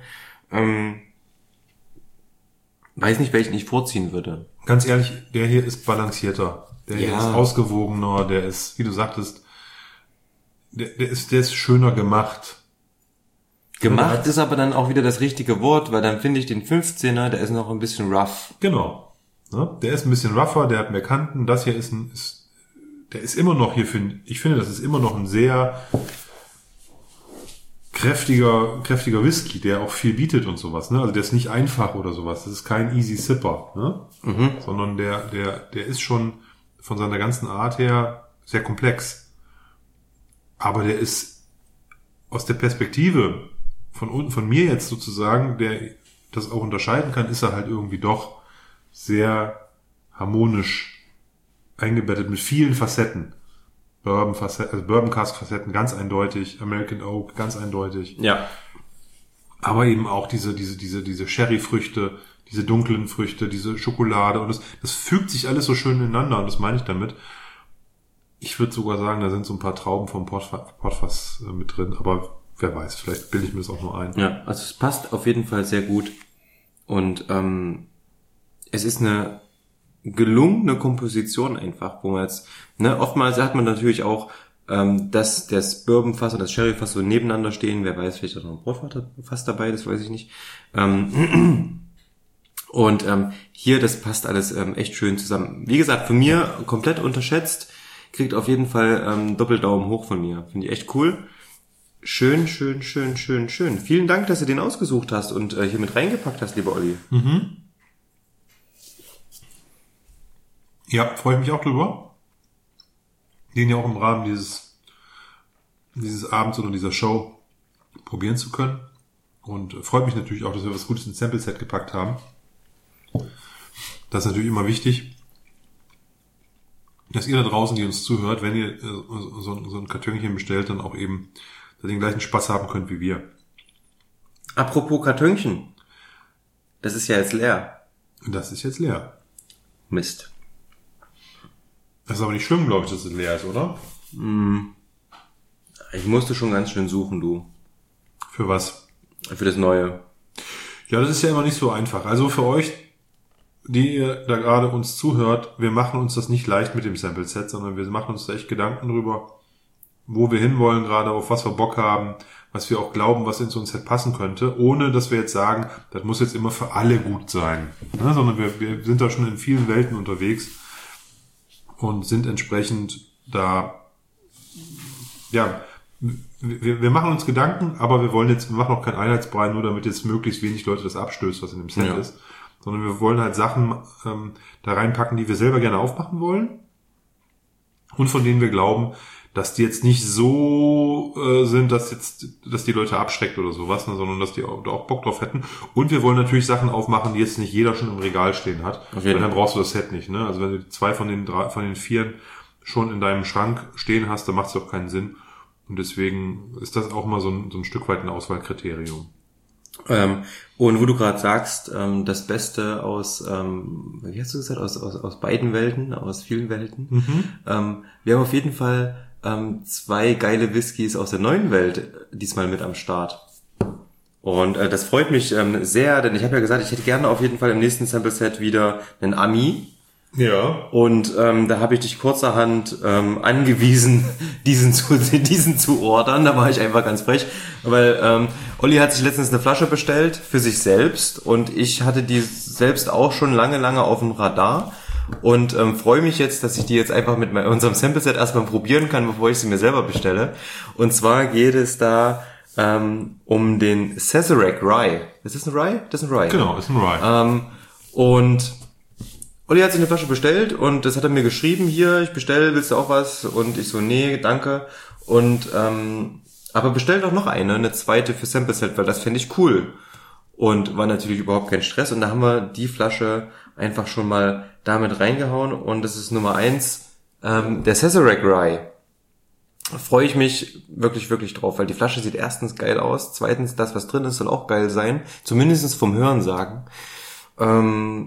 Weiß nicht, welchen ich vorziehen würde. Ganz ehrlich, der hier ist balancierter. Der hier ist ausgewogener, der ist, wie du sagtest, der ist schöner gemacht. Gemacht ist aber dann auch wieder das richtige Wort, weil dann finde ich den 15er, der ist noch ein bisschen rough. Genau. Ja, der ist ein bisschen rougher, der hat mehr Kanten. Das hier der ist immer noch hier, ich finde, das ist immer noch ein sehr kräftiger Whisky, der auch viel bietet und sowas, ne? Also der ist nicht einfach oder sowas. Das ist kein easy Sipper, ne? Sondern der ist schon von seiner ganzen Art her sehr komplex. Aber der ist aus der Perspektive von mir jetzt sozusagen, der das auch unterscheiden kann, ist er halt irgendwie doch sehr harmonisch eingebettet mit vielen Facetten. Bourbon Cask Facetten ganz eindeutig, American Oak ganz eindeutig. Ja. Aber eben auch diese Sherry-Früchte, diese dunklen Früchte, diese Schokolade und das fügt sich alles so schön ineinander und das meine ich damit. Ich würde sogar sagen, da sind so ein paar Trauben vom Portfass mit drin, aber wer weiß, vielleicht bilde ich mir das auch nur ein. Ja, also es passt auf jeden Fall sehr gut und es ist eine gelungene Komposition einfach, wo man jetzt, ne, oftmals hat man natürlich auch, dass das Bourbonfass und das Sherryfass so nebeneinander stehen, wer weiß, vielleicht hat noch ein Portfass dabei, das weiß ich nicht. Und hier, das passt alles echt schön zusammen. Wie gesagt, von mir komplett unterschätzt, kriegt auf jeden Fall Doppeldaumen hoch von mir. Finde ich echt cool. Schön. Vielen Dank, dass du den ausgesucht hast und hier mit reingepackt hast, lieber Olli. Ja, freue ich mich auch drüber. Den ja auch im Rahmen dieses Abends oder dieser Show probieren zu können. Und freut mich natürlich auch, dass wir was Gutes ins Sample-Set gepackt haben. Das ist natürlich immer wichtig, dass ihr da draußen, die uns zuhört, wenn ihr so ein Kartönchen bestellt, dann auch eben den gleichen Spaß haben könnt wie wir. Apropos Kartönchen. Das ist ja jetzt leer. Das ist jetzt leer. Mist. Das ist aber nicht schlimm, glaube ich, dass es leer ist, oder? Ich musste schon ganz schön suchen, du. Für was? Für das Neue. Ja, das ist ja immer nicht so einfach. Also für euch, die ihr da gerade uns zuhört, wir machen uns das nicht leicht mit dem Sample-Set, sondern wir machen uns da echt Gedanken drüber, wo wir hinwollen gerade, auf was wir Bock haben, was wir auch glauben, was in so ein Set passen könnte, ohne dass wir jetzt sagen, das muss jetzt immer für alle gut sein. Ne? Sondern wir sind da schon in vielen Welten unterwegs und sind entsprechend da, ja, wir machen uns Gedanken, aber wir machen auch kein Einheitsbrei, nur damit jetzt möglichst wenig Leute das abstößt, was in dem Set ist. Sondern wir wollen halt Sachen da reinpacken, die wir selber gerne aufmachen wollen und von denen wir glauben, dass die jetzt nicht so sind, dass die Leute abschreckt oder sowas, ne, sondern dass die auch Bock drauf hätten. Und wir wollen natürlich Sachen aufmachen, die jetzt nicht jeder schon im Regal stehen hat. Weil dann brauchst du das Set nicht. Ne? Also wenn du 2 von den 4 schon in deinem Schrank stehen hast, dann macht es doch keinen Sinn. Und deswegen ist das auch mal so ein Stück weit ein Auswahlkriterium. Und wo du gerade sagst, das Beste aus, wie hast du gesagt, aus beiden Welten, aus vielen Welten. Wir haben auf jeden Fall 2 geile Whiskys aus der neuen Welt diesmal mit am Start. Und das freut mich sehr, denn ich habe ja gesagt, ich hätte gerne auf jeden Fall im nächsten Sample-Set wieder einen Ami. Ja. Und da habe ich dich kurzerhand angewiesen, diesen zu ordern. Da war ich einfach ganz frech, weil Olli hat sich letztens eine Flasche bestellt für sich selbst und ich hatte die selbst auch schon lange auf dem Radar und freue mich jetzt, dass ich die jetzt einfach mit unserem Sample-Set erstmal probieren kann, bevor ich sie mir selber bestelle. Und zwar geht es da um den Sazerac Rye. Ist das ein Rye? Das ist ein Rye. Genau, ist ein Rye. Und Olli hat sich eine Flasche bestellt und das hat er mir geschrieben, hier, ich bestelle, willst du auch was? Und ich so, nee, danke. Und aber bestell doch noch eine zweite für Sample Set, weil das fände ich cool. Und war natürlich überhaupt kein Stress. Und da haben wir die Flasche einfach schon mal damit reingehauen. Und das ist Nummer 1, der Sazerac Rye. Freue ich mich wirklich drauf, weil die Flasche sieht erstens geil aus. Zweitens, das, was drin ist, soll auch geil sein. Zumindest vom Hörensagen.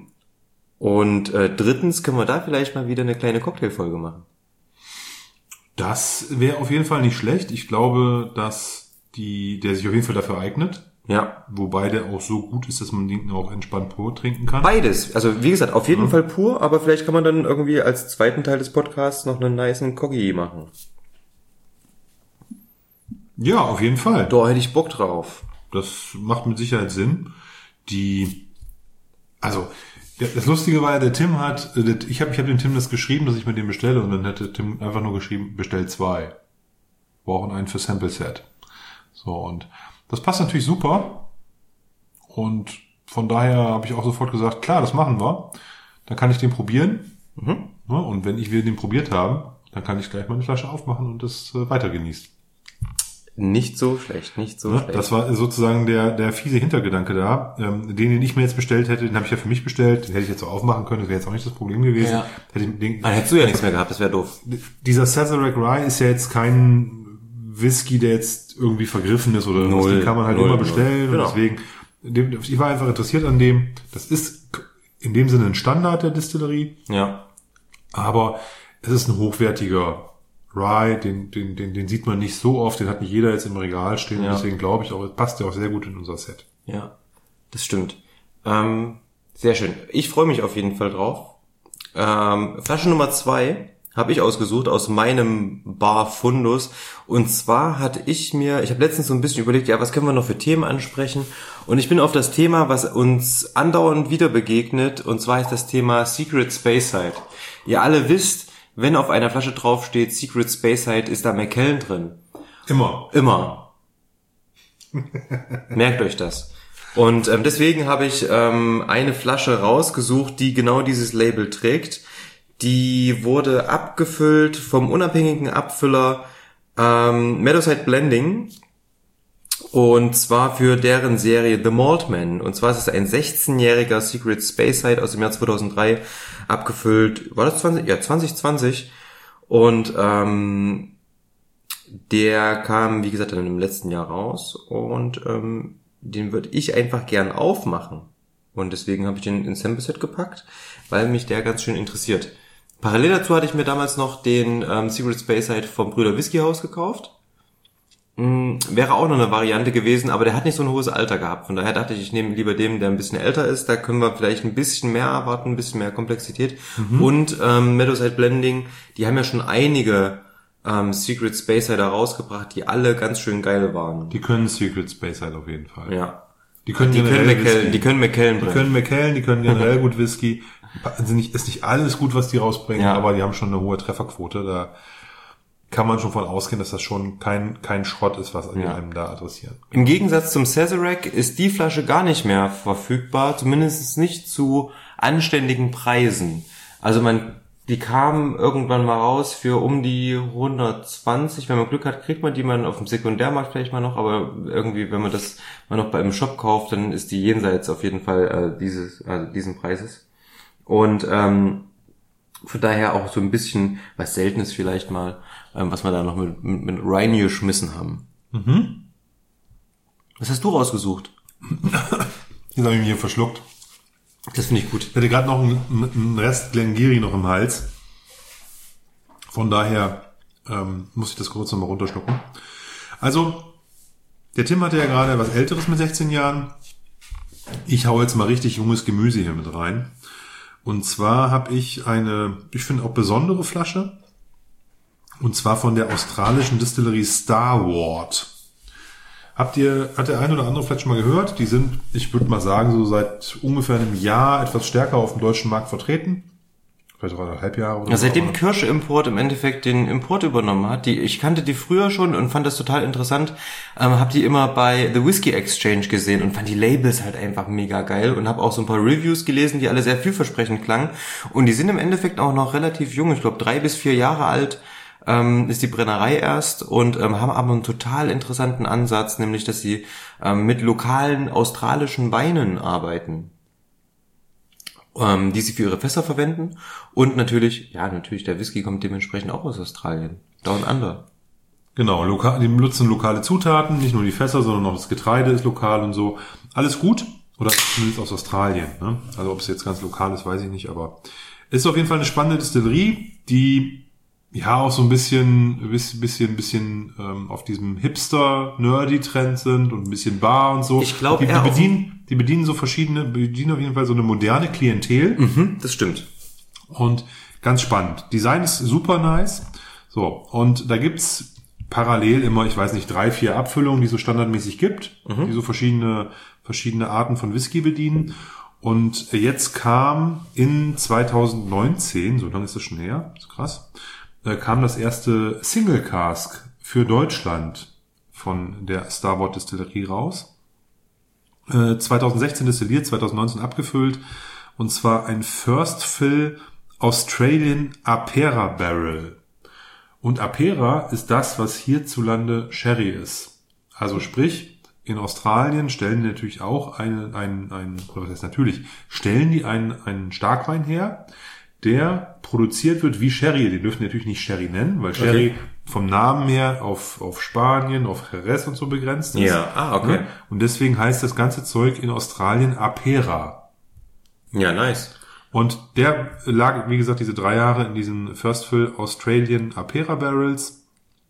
Und drittens können wir da vielleicht mal wieder eine kleine Cocktailfolge machen. Das wäre auf jeden Fall nicht schlecht. Ich glaube, dass der sich auf jeden Fall dafür eignet. Ja. Wobei der auch so gut ist, dass man den auch entspannt pur trinken kann. Beides. Also wie gesagt, auf jeden Fall pur, aber vielleicht kann man dann irgendwie als zweiten Teil des Podcasts noch einen nicen Coggi machen. Ja, auf jeden Fall. Da hätte ich Bock drauf. Das macht mit Sicherheit Sinn. Das Lustige war ja, der Tim ich hab dem Tim das geschrieben, dass ich mir den bestelle, und dann hätte Tim einfach nur geschrieben, bestell 2. Brauchen einen für Sample Set. So, und das passt natürlich super. Und von daher habe ich auch sofort gesagt, klar, das machen wir. Dann kann ich den probieren. Mhm. Ja, und wenn wir den probiert haben, dann kann ich gleich mal eine Flasche aufmachen und das weiter genießen. Nicht so schlecht. Das war sozusagen der fiese Hintergedanke da. Den ich mir jetzt bestellt hätte, den habe ich ja für mich bestellt. Den hätte ich jetzt so aufmachen können, das wäre jetzt auch nicht das Problem gewesen. Ja. Hättest du ja nichts mehr gehabt, das wäre doof. Dieser Sazerac Rye ist ja jetzt kein Whisky, der jetzt irgendwie vergriffen ist oder was. Den kann man halt immer bestellen. Genau. Und deswegen, ich war einfach interessiert an dem. Das ist in dem Sinne ein Standard der Distillerie. Ja. Aber es ist ein hochwertiger Rye, den sieht man nicht so oft, den hat nicht jeder jetzt im Regal stehen, ja. Deswegen glaube ich auch, passt ja auch sehr gut in unser Set. Ja, das stimmt. Sehr schön. Ich freue mich auf jeden Fall drauf. Flasche Nummer 2 habe ich ausgesucht aus meinem Bar Fundus. Und zwar ich habe letztens so ein bisschen überlegt, ja, was können wir noch für Themen ansprechen? Und ich bin auf das Thema, was uns andauernd wieder begegnet, und zwar ist das Thema Secret Speyside. Ihr alle wisst, wenn auf einer Flasche draufsteht Secret Speyside, ist da Macallan drin. Immer. Merkt euch das. Und deswegen habe ich eine Flasche rausgesucht, die genau dieses Label trägt. Die wurde abgefüllt vom unabhängigen Abfüller Meadowside Blending. Und zwar für deren Serie The Maltman. Und zwar ist es ein 16-jähriger Secret Speyside aus dem Jahr 2003, abgefüllt, war das 2020. Und der kam, wie gesagt, dann im letzten Jahr raus. Und den würde ich einfach gern aufmachen. Und deswegen habe ich den ins Sample Set gepackt, weil mich der ganz schön interessiert. Parallel dazu hatte ich mir damals noch den Secret Speyside vom Brüder Whisky Haus gekauft. Wäre auch noch eine Variante gewesen, aber der hat nicht so ein hohes Alter gehabt. Von daher dachte ich nehme lieber dem, der ein bisschen älter ist. Da können wir vielleicht ein bisschen mehr erwarten, ein bisschen mehr Komplexität. Mhm. Und Meadowside Blending, die haben ja schon einige Secret Speyside rausgebracht, die alle ganz schön geil waren. Die können Secret Speyside auf jeden Fall. Ja. Die können Macallan bringen. Die können generell gut Whisky. Ist nicht alles gut, was die rausbringen, ja. Aber die haben schon eine hohe Trefferquote. Da kann man schon von ausgehen, dass das schon kein Schrott ist, was die einem da adressieren. Im Gegensatz zum Sazerac ist die Flasche gar nicht mehr verfügbar, zumindest nicht zu anständigen Preisen. Also die kam irgendwann mal raus für um die 120. Wenn man Glück hat, kriegt man die mal auf dem Sekundärmarkt vielleicht mal noch, aber irgendwie, wenn man das mal noch bei einem Shop kauft, dann ist die jenseits auf jeden Fall diesen Preises. Und von daher auch so ein bisschen was Seltenes vielleicht mal, was wir da noch mit Rye geschmissen haben. Mhm. Was hast du rausgesucht? Jetzt habe ich mich hier verschluckt. Das finde ich gut. Ich hatte gerade noch einen Rest Glengarry noch im Hals. Von daher muss ich das kurz nochmal runterschlucken. Also, der Tim hatte ja gerade was Älteres mit 16 Jahren. Ich hau jetzt mal richtig junges Gemüse hier mit rein. Und zwar habe ich ich finde auch besondere Flasche. Und zwar von der australischen Distillerie Starward. Hat der ein oder andere vielleicht schon mal gehört? Die sind, ich würde mal sagen, so seit ungefähr einem Jahr etwas stärker auf dem deutschen Markt vertreten. Vielleicht auch ein Halbjahr oder so. Seitdem Kirsche-Import im Endeffekt den Import übernommen hat. Ich kannte die früher schon und fand das total interessant. Hab die immer bei The Whisky Exchange gesehen und fand die Labels halt einfach mega geil und habe auch so ein paar Reviews gelesen, die alle sehr vielversprechend klangen. Und die sind im Endeffekt auch noch relativ jung. Ich glaube 3 bis 4 Jahre alt. Ist die Brennerei erst und haben aber einen total interessanten Ansatz, nämlich dass sie mit lokalen australischen Weinen arbeiten, die sie für ihre Fässer verwenden und natürlich der Whisky kommt dementsprechend auch aus Australien, Down Under. Genau, die benutzen lokale Zutaten, nicht nur die Fässer, sondern auch das Getreide ist lokal und so. Alles gut, oder zumindest aus Australien. Ne? Also ob es jetzt ganz lokal ist, weiß ich nicht, aber es ist auf jeden Fall eine spannende Distillerie, die ja auch so ein bisschen auf diesem Hipster-Nerdy-Trend sind und ein bisschen Bar und so. Ich glaube, die bedienen auf jeden Fall so eine moderne Klientel. Das stimmt. Und ganz spannend. Design ist super nice. So, und da gibt's parallel immer, ich weiß nicht, 3, 4 Abfüllungen, die so standardmäßig gibt, die so verschiedene Arten von Whisky bedienen. Und jetzt kam in 2019, so lange ist das schon her, ist krass, kam das erste Single Cask für Deutschland von der Starboard Distillerie raus. 2016 destilliert, 2019 abgefüllt, und zwar ein First Fill Australian Apera Barrel. Und Apera ist das, was hierzulande Sherry ist. Also sprich, in Australien stellen die natürlich auch einen Starkwein her, der produziert wird wie Sherry. Die dürfen natürlich nicht Sherry nennen, weil Sherry vom Namen her auf Spanien, auf Jerez und so begrenzt ist. Ja, okay. Und deswegen heißt das ganze Zeug in Australien Apera. Ja, nice. Und der lag, wie gesagt, diese 3 Jahre in diesen First Fill Australian Apera Barrels.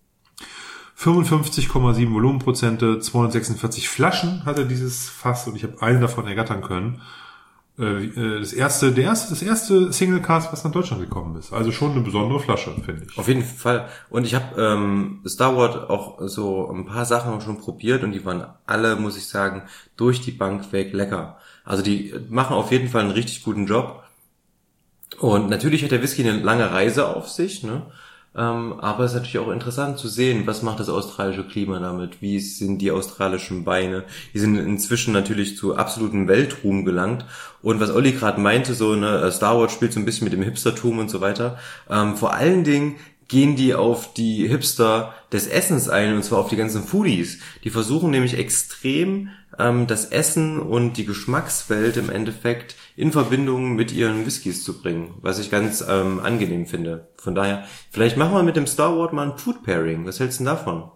55,7 Volumenprozente, 246 Flaschen hatte dieses Fass, und ich habe eine davon ergattern können. Das erste Single Cask, was nach Deutschland gekommen ist. Also schon eine besondere Flasche, finde ich. Auf jeden Fall. Und ich habe Starboard auch so ein paar Sachen schon probiert, und die waren alle, muss ich sagen, durch die Bank weg lecker. Also die machen auf jeden Fall einen richtig guten Job. Und natürlich hat der Whisky eine lange Reise auf sich, ne? Aber es ist natürlich auch interessant zu sehen, was macht das australische Klima damit, wie sind die australischen Weine. Die sind inzwischen natürlich zu absolutem Weltruhm gelangt. Und was Olli gerade meinte, so eine Starboard spielt so ein bisschen mit dem Hipstertum und so weiter. Vor allen Dingen gehen die auf die Hipster des Essens ein, und zwar auf die ganzen Foodies. Die versuchen nämlich extrem das Essen und die Geschmackswelt im Endeffekt in Verbindung mit ihren Whiskys zu bringen, was ich ganz angenehm finde. Von daher, vielleicht machen wir mit dem Starboard mal ein Food Pairing. Was hältst du denn davon?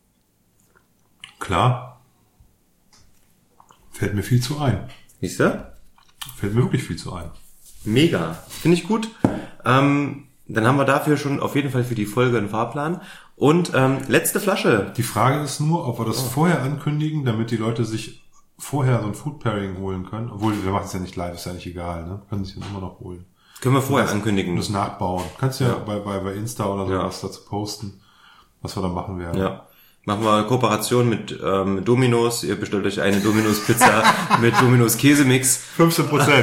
Klar. Fällt mir viel zu ein. Siehst du? Fällt mir wirklich viel zu ein. Mega. Finde ich gut. Dann haben wir dafür schon auf jeden Fall für die Folge einen Fahrplan. Und letzte Flasche. Die Frage ist nur, ob wir das vorher ankündigen, damit die Leute sich vorher so ein Food Pairing holen können. Obwohl, wir machen es ja nicht live, ist ja nicht egal, ne? Können sich dann immer noch holen. Können wir vorher ankündigen. Das nachbauen. Kannst ja bei Insta oder so was dazu posten, was wir dann machen werden. Ja. Machen wir eine Kooperation mit Domino's. Ihr bestellt euch eine Domino's Pizza mit Domino's Käsemix. 15%.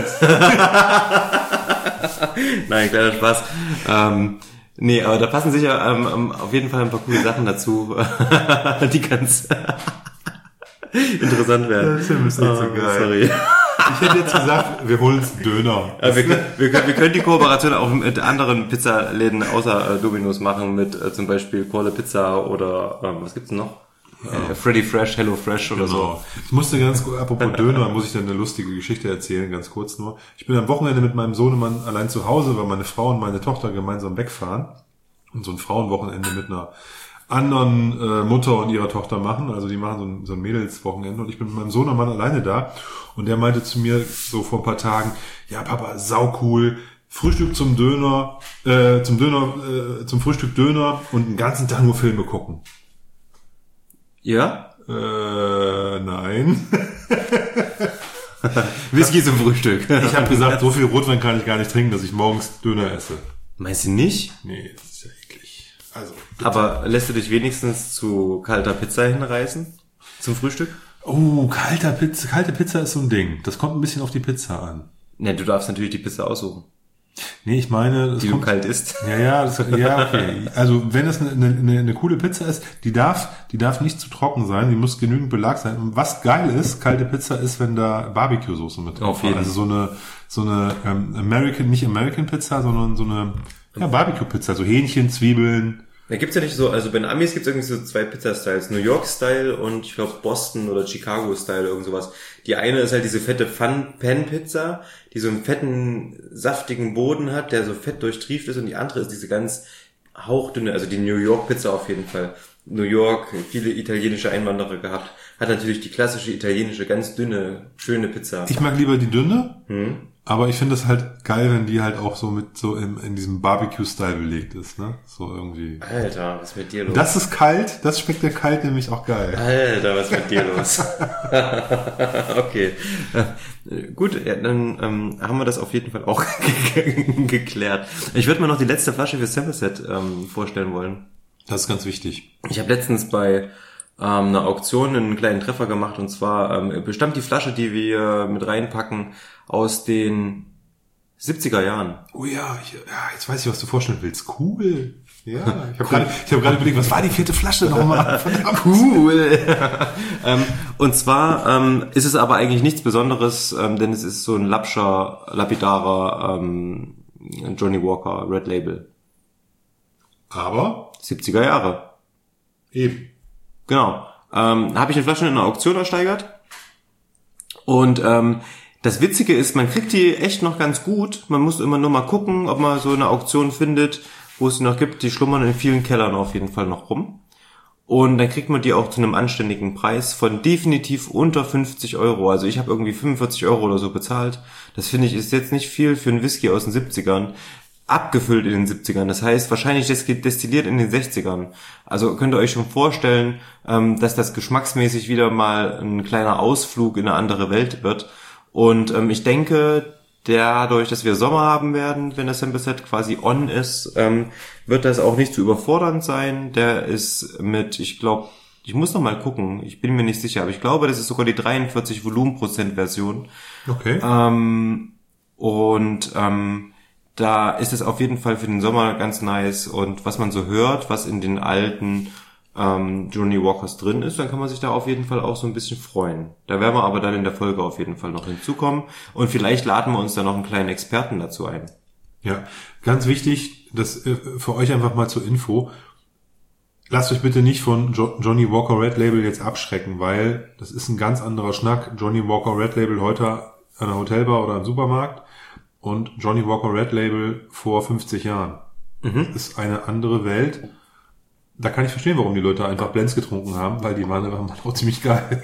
Nein, kleiner Spaß. Nee, aber da passen sicher auf jeden Fall ein paar coole Sachen dazu, die ganz interessant werden. Das ist ja nicht so geil. Sorry. Ich hätte jetzt gesagt, wir holen uns Döner. Wir können die Kooperation auch mit anderen Pizzaläden außer Domino's machen, mit zum Beispiel Kohle Pizza oder was gibt's denn noch? Freddy Fresh, Hello Fresh oder so. Ich musste apropos Döner, muss ich dann eine lustige Geschichte erzählen, ganz kurz nur. Ich bin am Wochenende mit meinem Sohnemann allein zu Hause, weil meine Frau und meine Tochter gemeinsam wegfahren und so ein Frauenwochenende mit einer anderen Mutter und ihrer Tochter machen. Also die machen so ein Mädelswochenende, und ich bin mit meinem Sohnemann alleine da, und der meinte zu mir so vor ein paar Tagen, ja Papa, sau cool, Frühstück zum Frühstück Döner und den ganzen Tag nur Filme gucken. Ja? Nein. Whisky zum Frühstück. Ich habe gesagt, so viel Rotwein kann ich gar nicht trinken, dass ich morgens Döner esse. Meinst du nicht? Nee, das ist ja eklig. Also, aber lässt du dich wenigstens zu kalter Pizza hinreißen? Zum Frühstück? Oh, kalte Pizza ist so ein Ding. Das kommt ein bisschen auf die Pizza an. Ne, du darfst natürlich die Pizza aussuchen. Nee, ich meine... Die du kalt isst. Ja, okay. Also wenn es eine coole Pizza ist, die darf nicht zu trocken sein, die muss genügend Belag sein. Und was geil ist, kalte Pizza ist, wenn da Barbecue-Soße mit drauf ist. Also so eine nicht American Pizza, sondern so eine Barbecue-Pizza, so Hähnchen, Zwiebeln. Da gibt's ja nicht so, also bei den Amis gibt's irgendwie so 2 Pizza-Styles, New York-Style und ich glaube Boston oder Chicago-Style, irgend sowas. Die eine ist halt diese fette Pan-Pizza, die so einen fetten, saftigen Boden hat, der so fett durchtrieft ist, und die andere ist diese ganz hauchdünne, also die New York-Pizza auf jeden Fall. New York, viele italienische Einwanderer gehabt, Hat natürlich die klassische italienische, ganz dünne, schöne Pizza. Ich mag lieber die dünne, aber ich finde es halt geil, wenn die halt auch so mit so in diesem Barbecue-Style belegt ist, ne? So irgendwie. Alter, was ist mit dir los? Das ist kalt, das schmeckt ja kalt nämlich auch geil. Alter, was ist mit dir los? Okay. Gut, ja, dann haben wir das auf jeden Fall auch geklärt. Ich würde mal noch die letzte Flasche für Sample Set vorstellen wollen. Das ist ganz wichtig. Ich habe letztens bei einer Auktion einen kleinen Treffer gemacht, und zwar bestammt die Flasche, die wir mit reinpacken, aus den 70er Jahren. Oh ja, jetzt weiß ich, was du vorstellen willst. Cool. Ja, ich habe gerade überlegt, was war die 4. Flasche nochmal? Cool. Und zwar ist es aber eigentlich nichts Besonderes, denn es ist so ein lapidarer Johnny Walker Red Label. Aber 70er Jahre. eben. Genau. Habe ich eine Flasche in einer Auktion ersteigert. Und das Witzige ist, man kriegt die echt noch ganz gut. Man muss immer nur mal gucken, ob man so eine Auktion findet, wo es die noch gibt. Die schlummern in vielen Kellern auf jeden Fall noch rum. Und dann kriegt man die auch zu einem anständigen Preis von definitiv unter 50 Euro. Also ich habe irgendwie 45 Euro oder so bezahlt. Das finde ich ist jetzt nicht viel für einen Whisky aus den 70ern. Abgefüllt in den 70ern. Das heißt, wahrscheinlich destilliert in den 60ern. Also könnt ihr euch schon vorstellen, dass das geschmacksmäßig wieder mal ein kleiner Ausflug in eine andere Welt wird. Und ich denke, dadurch, dass wir Sommer haben werden, wenn das Sample Set quasi on ist, wird das auch nicht zu überfordernd sein. Der ist mit, ich glaube, ich muss noch mal gucken, ich bin mir nicht sicher, aber ich glaube, das ist sogar die 43 Volumenprozent Version. Okay. Da ist es auf jeden Fall für den Sommer ganz nice. Und was man so hört, was in den alten Johnny Walkers drin ist, dann kann man sich da auf jeden Fall auch so ein bisschen freuen. Da werden wir aber dann in der Folge auf jeden Fall noch hinzukommen. Und vielleicht laden wir uns da noch einen kleinen Experten dazu ein. Ja, ganz wichtig, das für euch einfach mal zur Info. Lasst euch bitte nicht von Johnny Walker Red Label jetzt abschrecken, weil das ist ein ganz anderer Schnack. Johnny Walker Red Label heute an einer Hotelbar oder im Supermarkt und Johnny Walker Red Label vor 50 Jahren. Das ist eine andere Welt. Da kann ich verstehen, warum die Leute einfach Blends getrunken haben, weil die waren einfach auch ziemlich geil.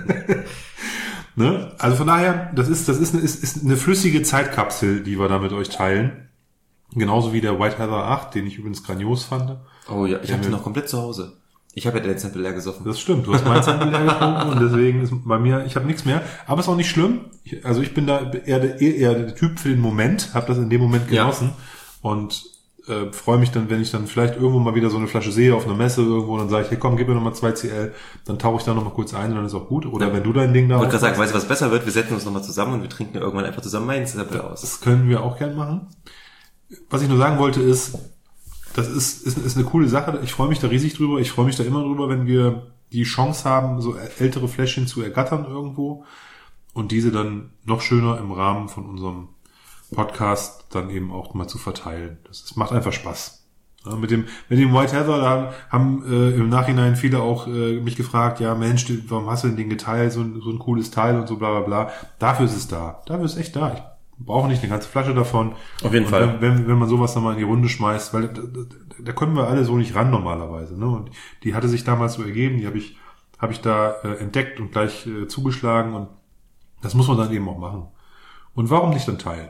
Ne? Also von daher, das ist eine flüssige Zeitkapsel, die wir da mit euch teilen. Genauso wie der White Heather 8, den ich übrigens grandios fand. Oh ja, ich habe den noch komplett zu Hause. Ich habe ja den Sample leer gesoffen. Das stimmt, du hast mein Sample leer getrunken und deswegen ist bei mir, ich habe nichts mehr. Aber ist auch nicht schlimm. Ich bin da eher der Typ für den Moment, habe das in dem Moment genossen und freue mich dann, wenn ich dann vielleicht irgendwo mal wieder so eine Flasche sehe auf einer Messe irgendwo, dann sage ich, hey komm, gib mir nochmal 2 CL, dann tauche ich da nochmal kurz ein und dann ist auch gut. Oder wenn du dein Ding da... Ich wollte gerade sagen, weißt du, was besser wird? Wir setzen uns nochmal zusammen und wir trinken irgendwann einfach zusammen meinen Sample aus. Das können wir auch gern machen. Was ich nur sagen wollte ist, das ist eine coole Sache. Ich freue mich da riesig drüber. Ich freue mich da immer drüber, wenn wir die Chance haben, so ältere Fläschchen zu ergattern irgendwo und diese dann noch schöner im Rahmen von unserem Podcast dann eben auch mal zu verteilen. Das macht einfach Spaß. Ja, mit dem White Heather, da haben im Nachhinein viele auch mich gefragt, ja Mensch, warum hast du denn den geteilt, so ein cooles Teil und so bla bla bla. Dafür ist es da. Dafür ist es echt da. Ich brauche nicht eine ganze Flasche davon. Auf jeden Fall. Wenn man sowas nochmal in die Runde schmeißt, weil da können wir alle so nicht ran normalerweise. Ne? Und die hatte sich damals so ergeben, die habe ich da entdeckt und gleich zugeschlagen und das muss man dann eben auch machen. Und warum nicht dann teilen?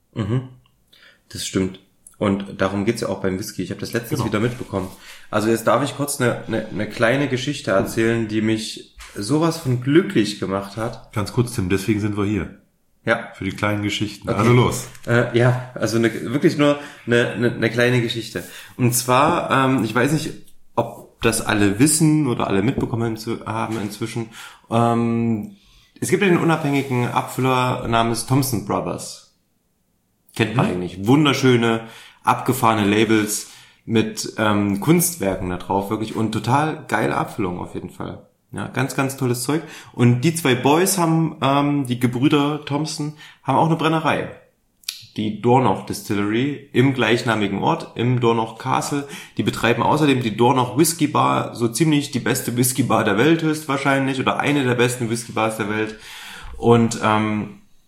Das stimmt. Und darum geht's ja auch beim Whisky. Ich habe das letztens wieder mitbekommen. Also jetzt darf ich kurz eine kleine Geschichte erzählen, die mich sowas von glücklich gemacht hat. Ganz kurz, Tim, deswegen sind wir hier. Ja. Für die kleinen Geschichten. Okay. Also los. Ja, also wirklich nur eine kleine Geschichte. Und zwar, ich weiß nicht, ob das alle wissen oder alle mitbekommen haben inzwischen. Es gibt einen unabhängigen Abfüller namens Thompson Brothers. Kennt man eigentlich. Wunderschöne, abgefahrene Labels mit Kunstwerken da drauf, wirklich. Und total geile Abfüllung auf jeden Fall. Ja, ganz, ganz tolles Zeug. Und die 2 Boys haben, die Gebrüder Thompson, haben auch eine Brennerei. Die Dornoch Distillery im gleichnamigen Ort, im Dornoch Castle. Die betreiben außerdem die Dornoch Whisky Bar, so ziemlich die beste Whisky Bar der Welt höchstwahrscheinlich, oder eine der besten Whisky Bars der Welt. Und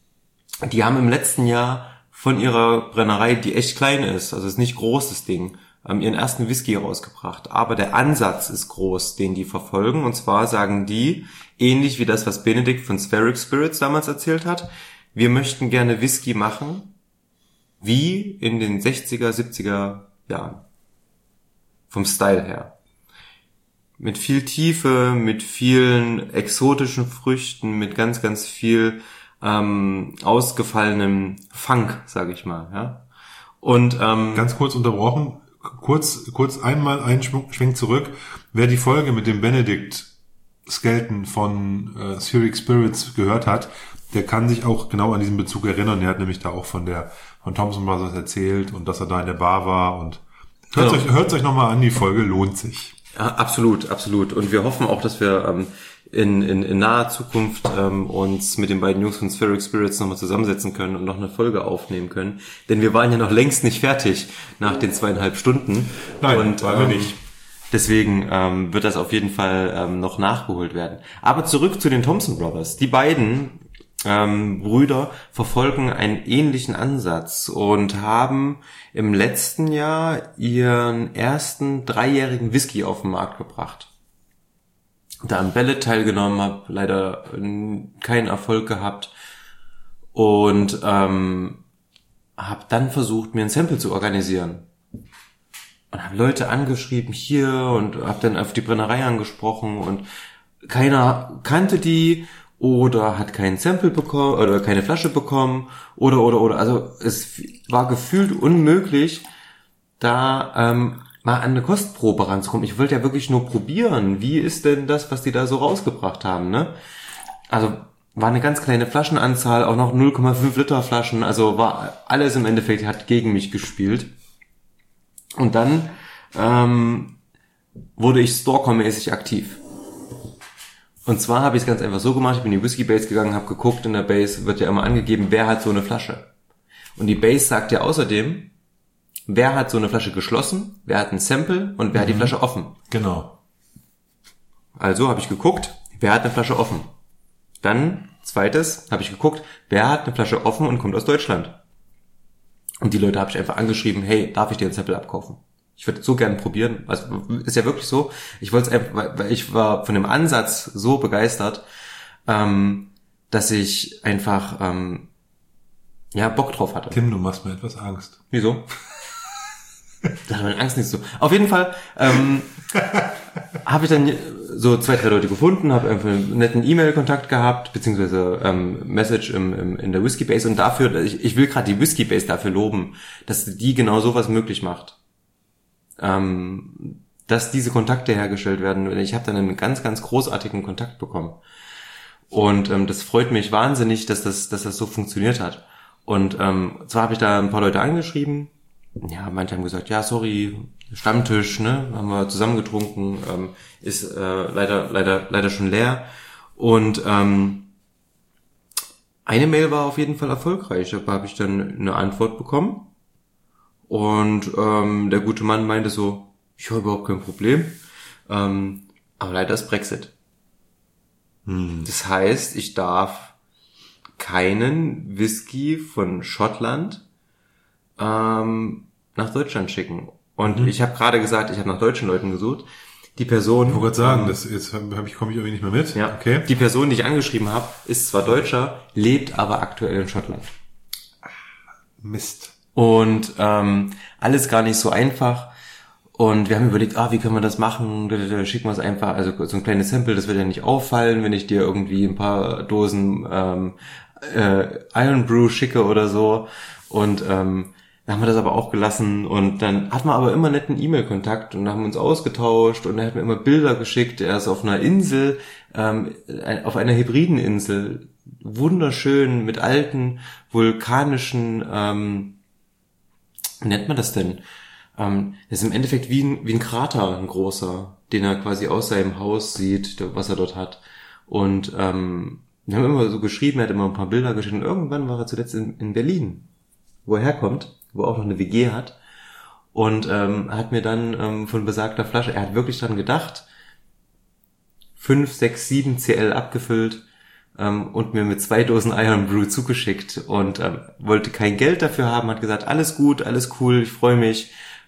die haben im letzten Jahr von ihrer Brennerei, die echt klein ist, also ist nicht groß das Ding, ihren ersten Whisky rausgebracht. Aber der Ansatz ist groß, den die verfolgen. Und zwar sagen die, ähnlich wie das, was Benedikt von Spheric Spirits damals erzählt hat, wir möchten gerne Whisky machen, wie in den 60er, 70er Jahren. Vom Style her. Mit viel Tiefe, mit vielen exotischen Früchten, mit ganz, ganz viel ausgefallenem Funk, sage ich mal. Ja. Und ganz kurz unterbrochen, kurz einmal einen Schwenk zurück. Wer die Folge mit dem Benedikt Skelton von Spheric Spirits gehört hat, der kann sich auch genau an diesen Bezug erinnern. Er hat nämlich da auch von Thompson Brothers erzählt und dass er da in der Bar war. Und hört euch nochmal an, die Folge lohnt sich. Ja, absolut, absolut. Und wir hoffen auch, dass wir in naher Zukunft uns mit den beiden Jungs von Spheric Spirits nochmal zusammensetzen können und noch eine Folge aufnehmen können. Denn wir waren ja noch längst nicht fertig nach den 2,5 Stunden. Nein, und, waren wir nicht. Deswegen wird das auf jeden Fall noch nachgeholt werden. Aber zurück zu den Thompson Brothers. Die beiden Brüder verfolgen einen ähnlichen Ansatz und haben im letzten Jahr ihren ersten 3-jährigen Whisky auf den Markt gebracht. Da am Ballot teilgenommen, habe leider keinen Erfolg gehabt und habe dann versucht, mir ein Sample zu organisieren. Und habe Leute angeschrieben hier und habe dann auf die Brennerei angesprochen und keiner kannte die oder hat kein Sample bekommen oder keine Flasche bekommen oder. Also es war gefühlt unmöglich, da mal an eine Kostprobe ranzukommen. Ich wollte ja wirklich nur probieren. Wie ist denn das, was die da so rausgebracht haben, ne? Also war eine ganz kleine Flaschenanzahl, auch noch 0,5 Liter Flaschen. Also war alles im Endeffekt, hat gegen mich gespielt. Und dann wurde ich Stalker-mäßig aktiv. Und zwar habe ich es ganz einfach so gemacht, ich bin in die Whisky Base gegangen, habe geguckt, in der Base wird ja immer angegeben, wer hat so eine Flasche. Und die Base sagt ja außerdem, wer hat so eine Flasche geschlossen, wer hat ein Sample und wer hat die Flasche offen. Genau. Also habe ich geguckt, wer hat eine Flasche offen. Dann, zweites, habe ich geguckt, wer hat eine Flasche offen und kommt aus Deutschland. Und die Leute habe ich einfach angeschrieben, hey, darf ich dir ein Sample abkaufen? Ich würde so gerne probieren. Also ist ja wirklich so. Ich wollte es einfach, weil ich war von dem Ansatz so begeistert, dass ich einfach Bock drauf hatte. Tim, du machst mir etwas Angst. Wieso? Da hat meine Angst nicht so. Auf jeden Fall habe ich dann so 2, 3 Leute gefunden, habe einfach einen netten E-Mail-Kontakt gehabt, beziehungsweise Message in der Whisky Base und dafür, ich will gerade die Whisky Base dafür loben, dass die genau sowas möglich macht. Dass diese Kontakte hergestellt werden. Ich habe dann einen ganz, ganz großartigen Kontakt bekommen. Und das freut mich wahnsinnig, dass das so funktioniert hat. Und zwar habe ich da ein paar Leute angeschrieben. Ja, manche haben gesagt, ja, sorry, Stammtisch, ne, haben wir zusammen getrunken, ist leider schon leer. Und eine Mail war auf jeden Fall erfolgreich. Da habe ich dann eine Antwort bekommen. Und der gute Mann meinte so, ich habe überhaupt kein Problem, aber leider ist Brexit. Das heißt, ich darf keinen Whisky von Schottland nach Deutschland schicken. Und ich habe gerade gesagt, ich habe nach deutschen Leuten gesucht. Die Person... Ich wollte gerade sagen, jetzt komme ich irgendwie nicht mehr mit. Ja, okay. Die Person, die ich angeschrieben habe, ist zwar Deutscher, lebt aber aktuell in Schottland. Mist. Und alles gar nicht so einfach. Und wir haben überlegt, wie können wir das machen? Schicken wir es einfach, also so ein kleines Sample, das wird ja nicht auffallen, wenn ich dir irgendwie ein paar Dosen Iron Brew schicke oder so. Und dann haben wir das aber auch gelassen und dann hatten wir aber immer netten E-Mail-Kontakt und haben uns ausgetauscht und er hat mir immer Bilder geschickt. Er ist auf einer Insel, auf einer hybriden Insel, wunderschön mit alten vulkanischen, wie nennt man das denn? Das ist im Endeffekt wie ein Krater, ein großer, den er quasi aus seinem Haus sieht, was er dort hat. Und wir haben immer so geschrieben, er hat immer ein paar Bilder geschickt und irgendwann war er zuletzt in Berlin, wo er herkommt, wo er auch noch eine WG hat und hat mir dann von besagter Flasche, er hat wirklich dran gedacht, 5, 6, 7 CL abgefüllt und mir mit 2 Dosen Iron Brew zugeschickt und wollte kein Geld dafür haben, hat gesagt, alles gut, alles cool, ich freue mich,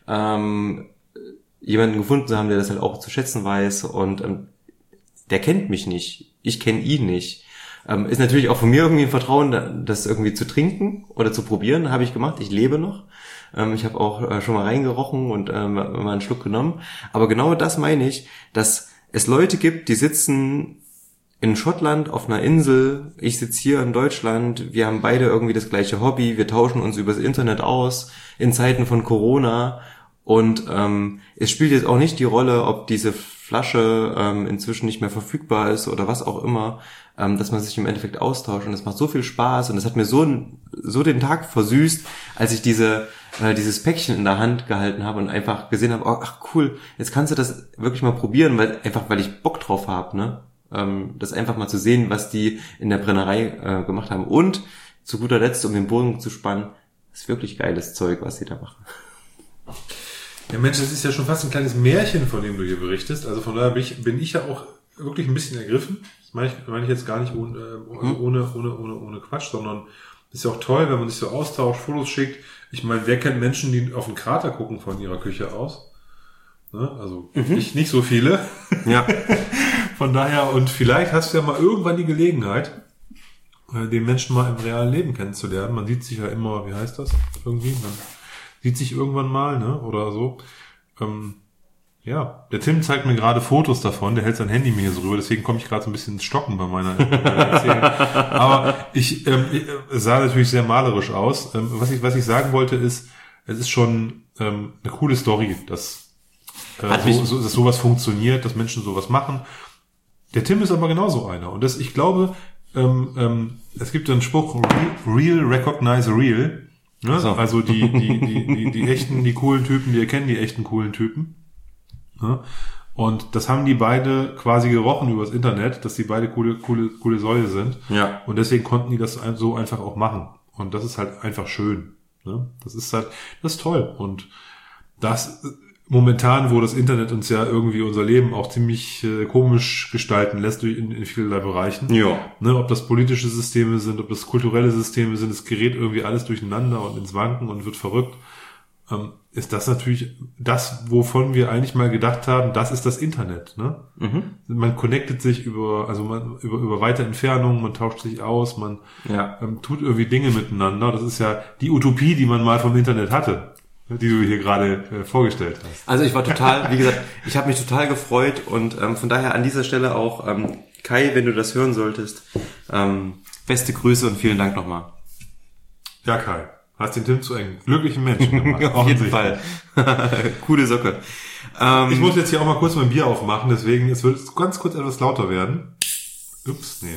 jemanden gefunden zu haben, der das halt auch zu schätzen weiß und der kennt mich nicht. Ich kenne ihn nicht. Ist natürlich auch von mir irgendwie ein Vertrauen, das irgendwie zu trinken oder zu probieren, habe ich gemacht. Ich lebe noch. Ich habe auch schon mal reingerochen und mal einen Schluck genommen. Aber genau das meine ich, dass es Leute gibt, die sitzen in Schottland auf einer Insel, ich sitze hier in Deutschland, wir haben beide irgendwie das gleiche Hobby, wir tauschen uns übers Internet aus in Zeiten von Corona und es spielt jetzt auch nicht die Rolle, ob diese Flasche inzwischen nicht mehr verfügbar ist oder was auch immer, dass man sich im Endeffekt austauscht und es macht so viel Spaß und es hat mir so den Tag versüßt, als ich dieses Päckchen in der Hand gehalten habe und einfach gesehen habe, oh, ach cool, jetzt kannst du das wirklich mal probieren, weil ich Bock drauf habe, ne? Das einfach mal zu sehen, was die in der Brennerei gemacht haben. Und zu guter Letzt, um den Bogen zu spannen, ist wirklich geiles Zeug, was die da machen. Ja Mensch, das ist ja schon fast ein kleines Märchen, von dem du hier berichtest. Also von daher bin ich ja auch wirklich ein bisschen ergriffen. Das meine ich jetzt gar nicht ohne Quatsch, sondern ist ja auch toll, wenn man sich so austauscht, Fotos schickt. Ich meine, wer kennt Menschen, die auf den Krater gucken von ihrer Küche aus? Ne? Also nicht so viele. Ja. Von daher, und vielleicht hast du ja mal irgendwann die Gelegenheit, den Menschen mal im realen Leben kennenzulernen. Man sieht sich ja immer, wie heißt das? Irgendwie, man sieht sich irgendwann mal, ne? Oder so. Ja, der Tim zeigt mir gerade Fotos davon, der hält sein Handy mir hier so rüber, deswegen komme ich gerade so ein bisschen ins Stocken bei meiner Erzählung. Aber es sah natürlich sehr malerisch aus. Was ich sagen wollte ist, es ist schon eine coole Story, dass sowas funktioniert, dass Menschen sowas machen. Der Tim ist aber genauso einer. Und ich glaube, es gibt einen Spruch, real recognize real. Ne? So. Also die echten, die coolen Typen, die erkennen die echten coolen Typen. Ne? Und das haben die beide quasi gerochen übers Internet, dass die beide coole Säue sind. Ja. Und deswegen konnten die das so einfach auch machen. Und das ist halt einfach schön. Ne? Das ist toll. Und das momentan, wo das Internet uns ja irgendwie unser Leben auch ziemlich komisch gestalten lässt in vielerlei Bereichen. Ja. Ne, ob das politische Systeme sind, ob das kulturelle Systeme sind, es gerät irgendwie alles durcheinander und ins Wanken und wird verrückt. Ist das natürlich das, wovon wir eigentlich mal gedacht haben, das ist das Internet. Ne? Man connectet sich über weite Entfernungen, man tauscht sich aus, man tut irgendwie Dinge miteinander. Das ist ja die Utopie, die man mal vom Internet hatte, die du hier gerade vorgestellt hast. Also ich war total, wie gesagt, ich habe mich total gefreut und von daher an dieser Stelle auch Kai, wenn du das hören solltest, beste Grüße und vielen Dank nochmal. Ja, Kai, hast den Tim zu einem glücklichen Menschen gemacht. Auf jeden Fall. Coole Socke. Ich muss jetzt hier auch mal kurz mein Bier aufmachen, deswegen es wird ganz kurz etwas lauter werden. Ups, nee.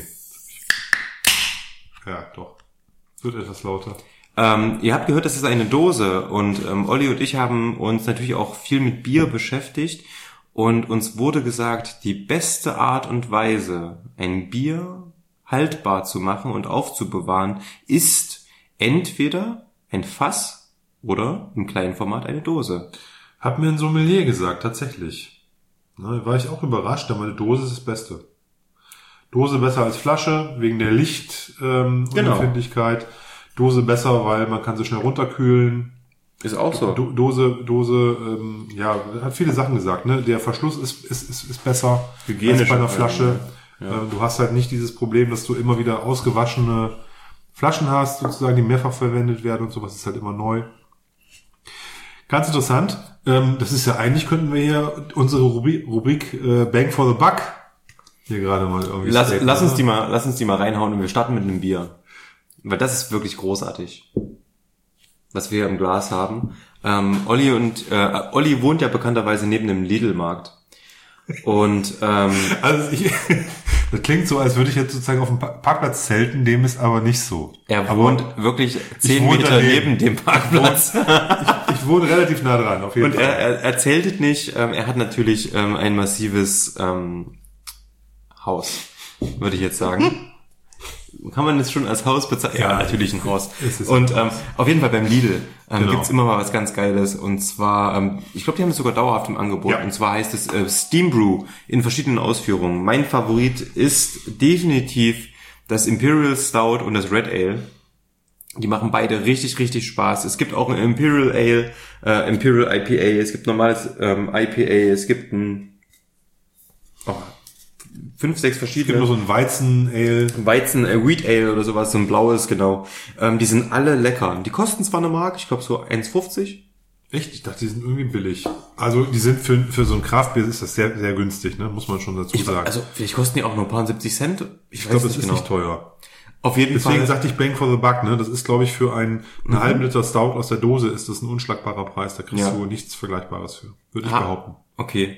Ja, doch. Es wird etwas lauter. Ihr habt gehört, das ist eine Dose und Olli und ich haben uns natürlich auch viel mit Bier beschäftigt und uns wurde gesagt, die beste Art und Weise, ein Bier haltbar zu machen und aufzubewahren, ist entweder ein Fass oder im kleinen Format eine Dose. Hat mir ein Sommelier gesagt, tatsächlich. Na, war ich auch überrascht, aber eine Dose ist das Beste. Dose besser als Flasche, wegen der Lichtempfindlichkeit. Dose besser, weil man kann sie schnell runterkühlen. Ist auch so. Dose, hat viele Sachen gesagt, ne? Der Verschluss ist besser als bei einer Flasche. Ja. Du hast halt nicht dieses Problem, dass du immer wieder ausgewaschene Flaschen hast, sozusagen, die mehrfach verwendet werden und sowas. Das ist halt immer neu. Ganz interessant. Das ist ja eigentlich, könnten wir hier unsere Rubrik Bang for the Buck hier gerade mal irgendwie lass uns die mal reinhauen und wir starten mit einem Bier. Weil das ist wirklich großartig, was wir hier im Glas haben. Olli wohnt ja bekannterweise neben dem Lidl-Markt. Und das klingt so, als würde ich jetzt sozusagen auf dem Parkplatz zelten, dem ist aber nicht so. Er wohnt wirklich 10 Meter neben dem Parkplatz. Ich wohne relativ nah dran, auf jeden Fall. Und er zeltet nicht, er hat natürlich ein massives Haus, würde ich jetzt sagen. Kann man das schon als Haus bezeichnen? Ja, natürlich ein Haus. Und auf jeden Fall beim Lidl gibt's immer mal was ganz Geiles. Und zwar, ich glaube, die haben es sogar dauerhaft im Angebot. Ja. Und zwar heißt es Steam Brew in verschiedenen Ausführungen. Mein Favorit ist definitiv das Imperial Stout und das Red Ale. Die machen beide richtig, richtig Spaß. Es gibt auch ein Imperial Ale, Imperial IPA, es gibt normales IPA, es gibt ein 5, 6 verschiedene. Es gibt noch so ein Weizen-Ale. Wheat Ale oder sowas, so ein blaues, genau. Die sind alle lecker. Die kosten zwar eine Mark, ich glaube so 1,50. Echt? Ich dachte, die sind irgendwie billig. Also die sind für so ein Kraftbier ist das sehr, sehr günstig, ne? Muss man schon dazu sagen. Also vielleicht kosten die auch nur ein paar 70 Cent. Ich glaube, das ist nicht teuer. Auf jeden Fall. Deswegen sagte ich Bang for the Buck, ne? Das ist, glaube ich, für einen halben Liter Stout aus der Dose ist das ein unschlagbarer Preis. Da kriegst du nichts Vergleichbares für. Würde ich behaupten. Okay.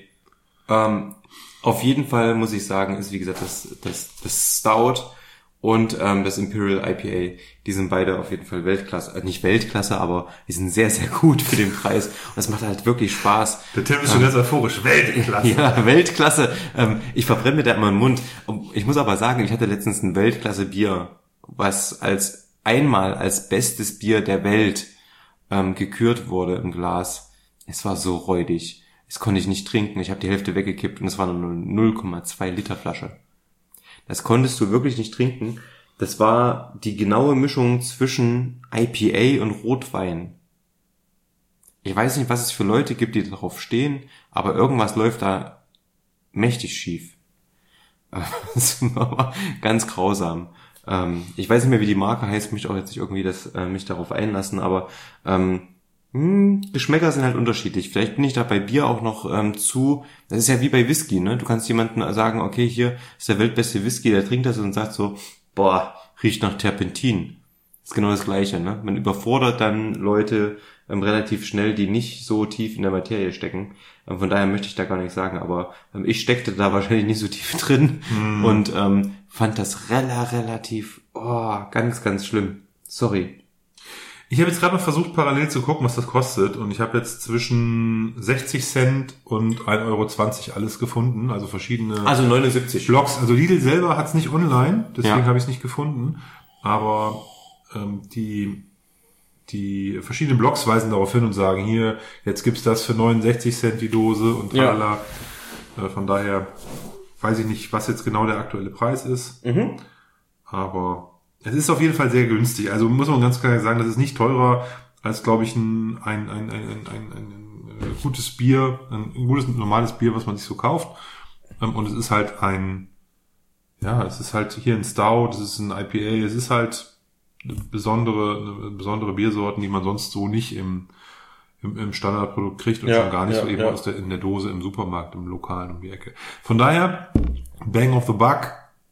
Auf jeden Fall muss ich sagen, ist wie gesagt das Stout und das Imperial IPA, die sind beide auf jeden Fall Weltklasse. Nicht Weltklasse, aber die sind sehr, sehr gut für den Preis. Und es macht halt wirklich Spaß. Der Tim ist schon ganz euphorisch. Weltklasse. Ja, Weltklasse. Ich verbrenne mir da immer den Mund. Ich muss aber sagen, ich hatte letztens ein Weltklasse-Bier, was einmal als bestes Bier der Welt gekürt wurde im Glas. Es war so räudig. Das konnte ich nicht trinken. Ich habe die Hälfte weggekippt und es war nur eine 0,2 Liter Flasche. Das konntest du wirklich nicht trinken. Das war die genaue Mischung zwischen IPA und Rotwein. Ich weiß nicht, was es für Leute gibt, die darauf stehen, aber irgendwas läuft da mächtig schief. Das war ganz grausam. Ich weiß nicht mehr, wie die Marke heißt, möchte auch jetzt nicht irgendwie mich darauf einlassen, aber Geschmäcker sind halt unterschiedlich. Vielleicht bin ich da bei Bier auch noch das ist ja wie bei Whisky, ne? Du kannst jemandem sagen, okay, hier ist der weltbeste Whisky, der trinkt das und sagt so, boah, riecht nach Terpentin. Das ist genau das Gleiche, ne? Man überfordert dann Leute relativ schnell, die nicht so tief in der Materie stecken. Von daher möchte ich da gar nichts sagen, aber ich steckte da wahrscheinlich nicht so tief drin und fand das relativ, ganz, ganz schlimm. Sorry. Ich habe jetzt gerade noch versucht, parallel zu gucken, was das kostet. Und ich habe jetzt zwischen 60 Cent und 1,20 € alles gefunden. Also verschiedene 79 Blogs. Also Lidl selber hat's nicht online, deswegen habe ich es nicht gefunden. Aber die verschiedenen Blogs weisen darauf hin und sagen, hier, jetzt gibt's das für 69 Cent die Dose und tralala. Von daher weiß ich nicht, was jetzt genau der aktuelle Preis ist. Aber es ist auf jeden Fall sehr günstig. Also muss man ganz klar sagen, das ist nicht teurer als, glaube ich, ein gutes Bier, ein gutes normales Bier, was man sich so kauft. Und es ist halt es ist halt hier ein Stout, es ist ein IPA, es ist halt eine besondere Biersorten, die man sonst so nicht im Standardprodukt kriegt und schon gar nicht so eben in der Dose im Supermarkt, im Lokalen um die Ecke. Von daher, Bang for the Buck.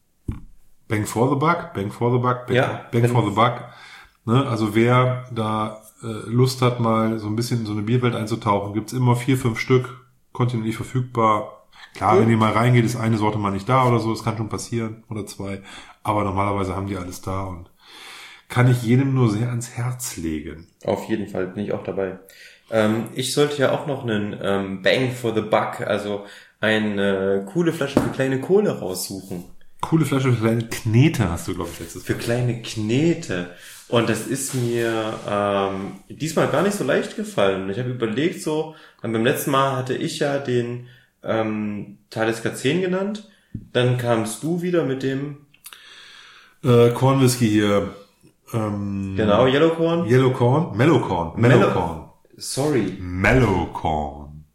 Ne? Also wer da Lust hat, mal so ein bisschen in so eine Bierwelt einzutauchen, gibt's immer 4, 5 Stück, kontinuierlich verfügbar. Klar, wenn ihr mal reingeht, ist eine Sorte mal nicht da oder so, das kann schon passieren, oder 2. Aber normalerweise haben die alles da und kann ich jedem nur sehr ans Herz legen. Auf jeden Fall bin ich auch dabei. Ich sollte ja auch noch einen Bang for the Buck, also eine coole Flasche für kleine Kohle raussuchen. Coole Flasche für kleine Knete hast du, glaube ich, letztes Mal. Für kleine Knete. Und das ist mir diesmal gar nicht so leicht gefallen. Ich habe überlegt so, beim letzten Mal hatte ich ja den Talisker 10 genannt. Dann kamst du wieder mit dem Corn Whisky hier. Genau, Yellowcorn. Mellowcorn. Sorry. Mellowcorn.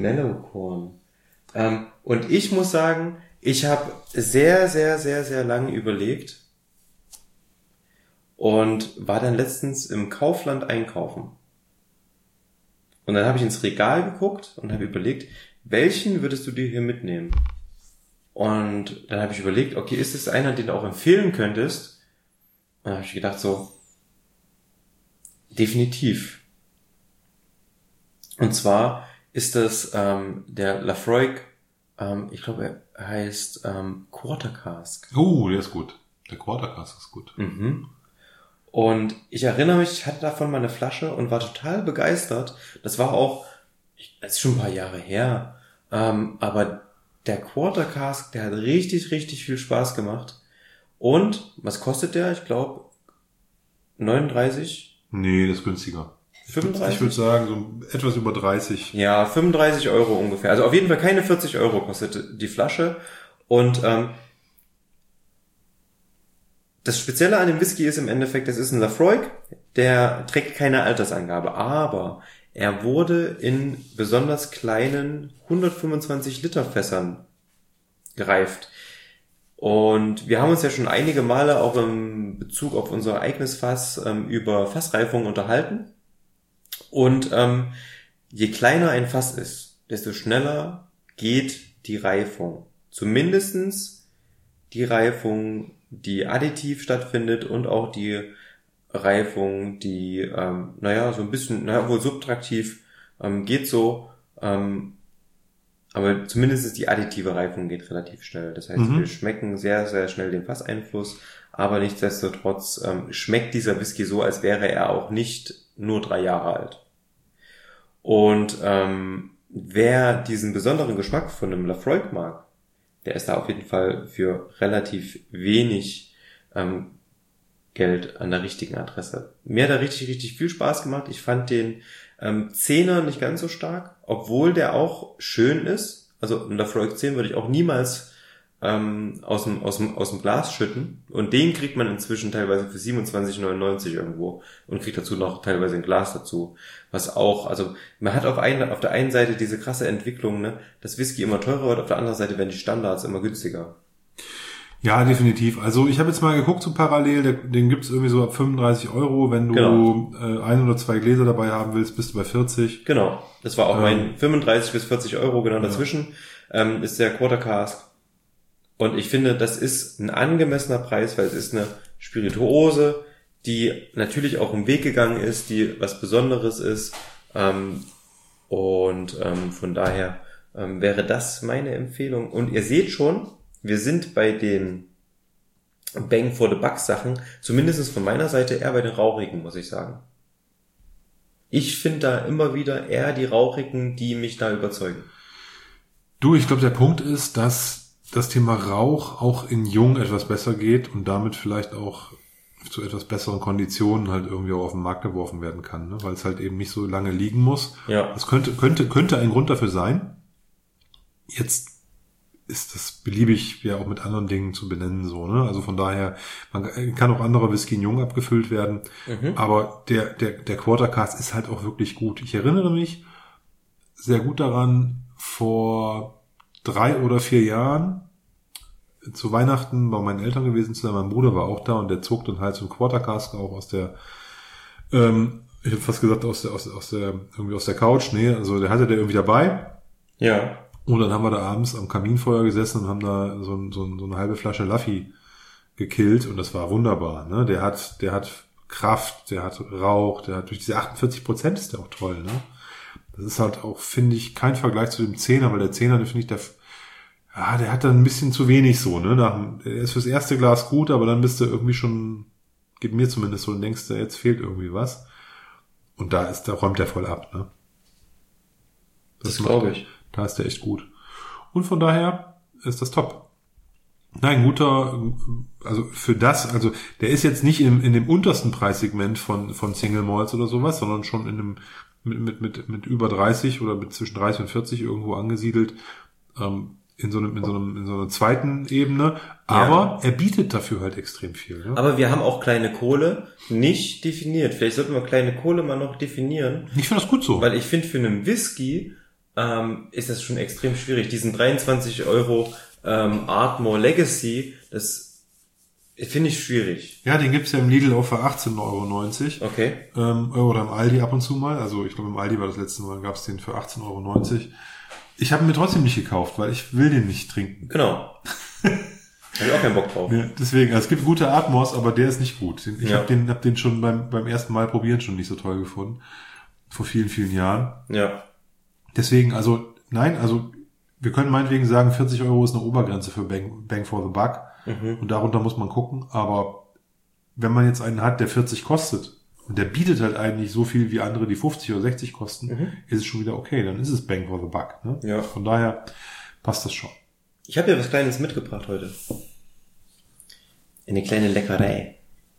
Und ich muss sagen, ich habe sehr, sehr, sehr, sehr lange überlegt und war dann letztens im Kaufland einkaufen. Und dann habe ich ins Regal geguckt und habe überlegt, welchen würdest du dir hier mitnehmen? Und dann habe ich überlegt, okay, ist es einer, den du auch empfehlen könntest? Und dann habe ich gedacht so, definitiv. Und zwar ist das der Lafroig, ich glaube, er heißt Quarter Cask. Der ist gut. Der Quarter Cask ist gut. Und ich erinnere mich, ich hatte davon mal eine Flasche und war total begeistert. Das war auch, das ist schon ein paar Jahre her, aber der Quarter Cask, der hat richtig, richtig viel Spaß gemacht. Und, was kostet der? Ich glaube, 39? Nee, das ist günstiger. 35? Ich würde sagen, so etwas über 30. Ja, 35 € ungefähr. Also auf jeden Fall keine 40 € kostet die Flasche. Und Das Spezielle an dem Whisky ist im Endeffekt, das ist ein Laphroaig, der trägt keine Altersangabe, aber er wurde in besonders kleinen 125 Liter Fässern gereift. Und wir haben uns ja schon einige Male auch im Bezug auf unser eigenes Fass über Fassreifung unterhalten. Und je kleiner ein Fass ist, desto schneller geht die Reifung. Zumindestens die Reifung, die additiv stattfindet und auch die Reifung, die, so ein bisschen, wohl subtraktiv, geht so, aber zumindest ist die additive Reifung geht relativ schnell. Das heißt, wir schmecken sehr, sehr schnell den Fasseinfluss, aber nichtsdestotrotz schmeckt dieser Whisky so, als wäre er auch nicht nur 3 Jahre alt. Und wer diesen besonderen Geschmack von einem Laphroaig mag, der ist da auf jeden Fall für relativ wenig Geld an der richtigen Adresse. Mir hat er richtig, richtig viel Spaß gemacht. Ich fand den 10er nicht ganz so stark, obwohl der auch schön ist. Also ein Laphroaig 10 würde ich auch niemals aus dem Glas schütten. Und den kriegt man inzwischen teilweise für 27,99 irgendwo und kriegt dazu noch teilweise ein Glas dazu. Was auch, also man hat auf der einen Seite diese krasse Entwicklung, ne, dass Whisky immer teurer wird, auf der anderen Seite werden die Standards immer günstiger. Ja, definitiv. Also ich habe jetzt mal geguckt, so parallel, den gibt's irgendwie so ab 35 €. Wenn du 1 oder 2 Gläser dabei haben willst, bist du bei 40. Genau, das war auch mein 35 bis 40 €, genau dazwischen ist der Quarter Cask. Und ich finde, das ist ein angemessener Preis, weil es ist eine Spirituose, die natürlich auch im Weg gegangen ist, die was Besonderes ist. Von daher wäre das meine Empfehlung. Und ihr seht schon, wir sind bei den Bang for the Buck Sachen, zumindest von meiner Seite eher bei den rauchigen, muss ich sagen. Ich finde da immer wieder eher die rauchigen, die mich da überzeugen. Du, ich glaube, der Punkt ist, dass das Thema Rauch auch in Jung etwas besser geht und damit vielleicht auch zu etwas besseren Konditionen halt irgendwie auch auf den Markt geworfen werden kann, ne? Weil es halt eben nicht so lange liegen muss. Ja. Das könnte ein Grund dafür sein. Jetzt ist das beliebig ja auch mit anderen Dingen zu benennen, so, ne? Also von daher, man kann auch anderer Whisky in Jung abgefüllt werden. Aber der Quarter Cask ist halt auch wirklich gut. Ich erinnere mich sehr gut daran, vor 3 oder 4 Jahren zu Weihnachten bei meinen Eltern gewesen zu sein. Mein Bruder war auch da und der zog dann halt so einen Quarter Cask auch aus der, ich hätte fast gesagt aus der Couch. Nee, also der hatte der irgendwie dabei. Ja. Und dann haben wir da abends am Kaminfeuer gesessen und haben da so eine halbe Flasche Laffy gekillt und das war wunderbar, ne? Der hat Kraft, der hat Rauch, der hat durch diese 48% ist der auch toll, ne? Das ist halt auch, finde ich, kein Vergleich zu dem 10er, weil der 10er, den finde ich, der hat dann ein bisschen zu wenig so, ne? Der ist fürs erste Glas gut, aber dann bist du irgendwie schon, geht mir zumindest so, und denkst du, jetzt fehlt irgendwie was. Und da räumt der voll ab, ne? Das glaube ich. Da ist der echt gut. Und von daher ist das top. Nein, der ist jetzt nicht in dem untersten Preissegment von Single Malts oder sowas, sondern schon in einem, mit über 30 oder mit zwischen 30 und 40 irgendwo angesiedelt, in so einer zweiten Ebene. Aber er bietet dafür halt extrem viel, ne? Aber wir haben auch kleine Kohle nicht definiert. Vielleicht sollten wir kleine Kohle mal noch definieren. Ich finde das gut so. Weil ich finde, für einen Whisky ist das schon extrem schwierig. Diesen 23 € Ardmore Legacy, das finde ich schwierig. Ja, den gibt's ja im Lidl auch für 18,90 €. Okay. Oder im Aldi ab und zu mal. Also ich glaube, im Aldi war das letzte Mal, gab's den für 18,90 €. Ich habe ihn mir trotzdem nicht gekauft, weil ich will den nicht trinken. Genau. Habe ich auch keinen Bock drauf. Ja, deswegen, also es gibt gute Ardmores, aber der ist nicht gut. Ich habe den schon beim ersten Mal probieren schon nicht so toll gefunden. Vor vielen, vielen Jahren. Ja. Deswegen, wir können meinetwegen sagen, 40 € ist eine Obergrenze für Bang for the Buck. Und darunter muss man gucken. Aber wenn man jetzt einen hat, der 40 kostet und der bietet halt eigentlich so viel wie andere, die 50 oder 60 kosten, ist es schon wieder okay. Dann ist es Bang for the Buck. Ne? Ja. Von daher passt das schon. Ich habe dir was Kleines mitgebracht heute. Eine kleine Leckerei.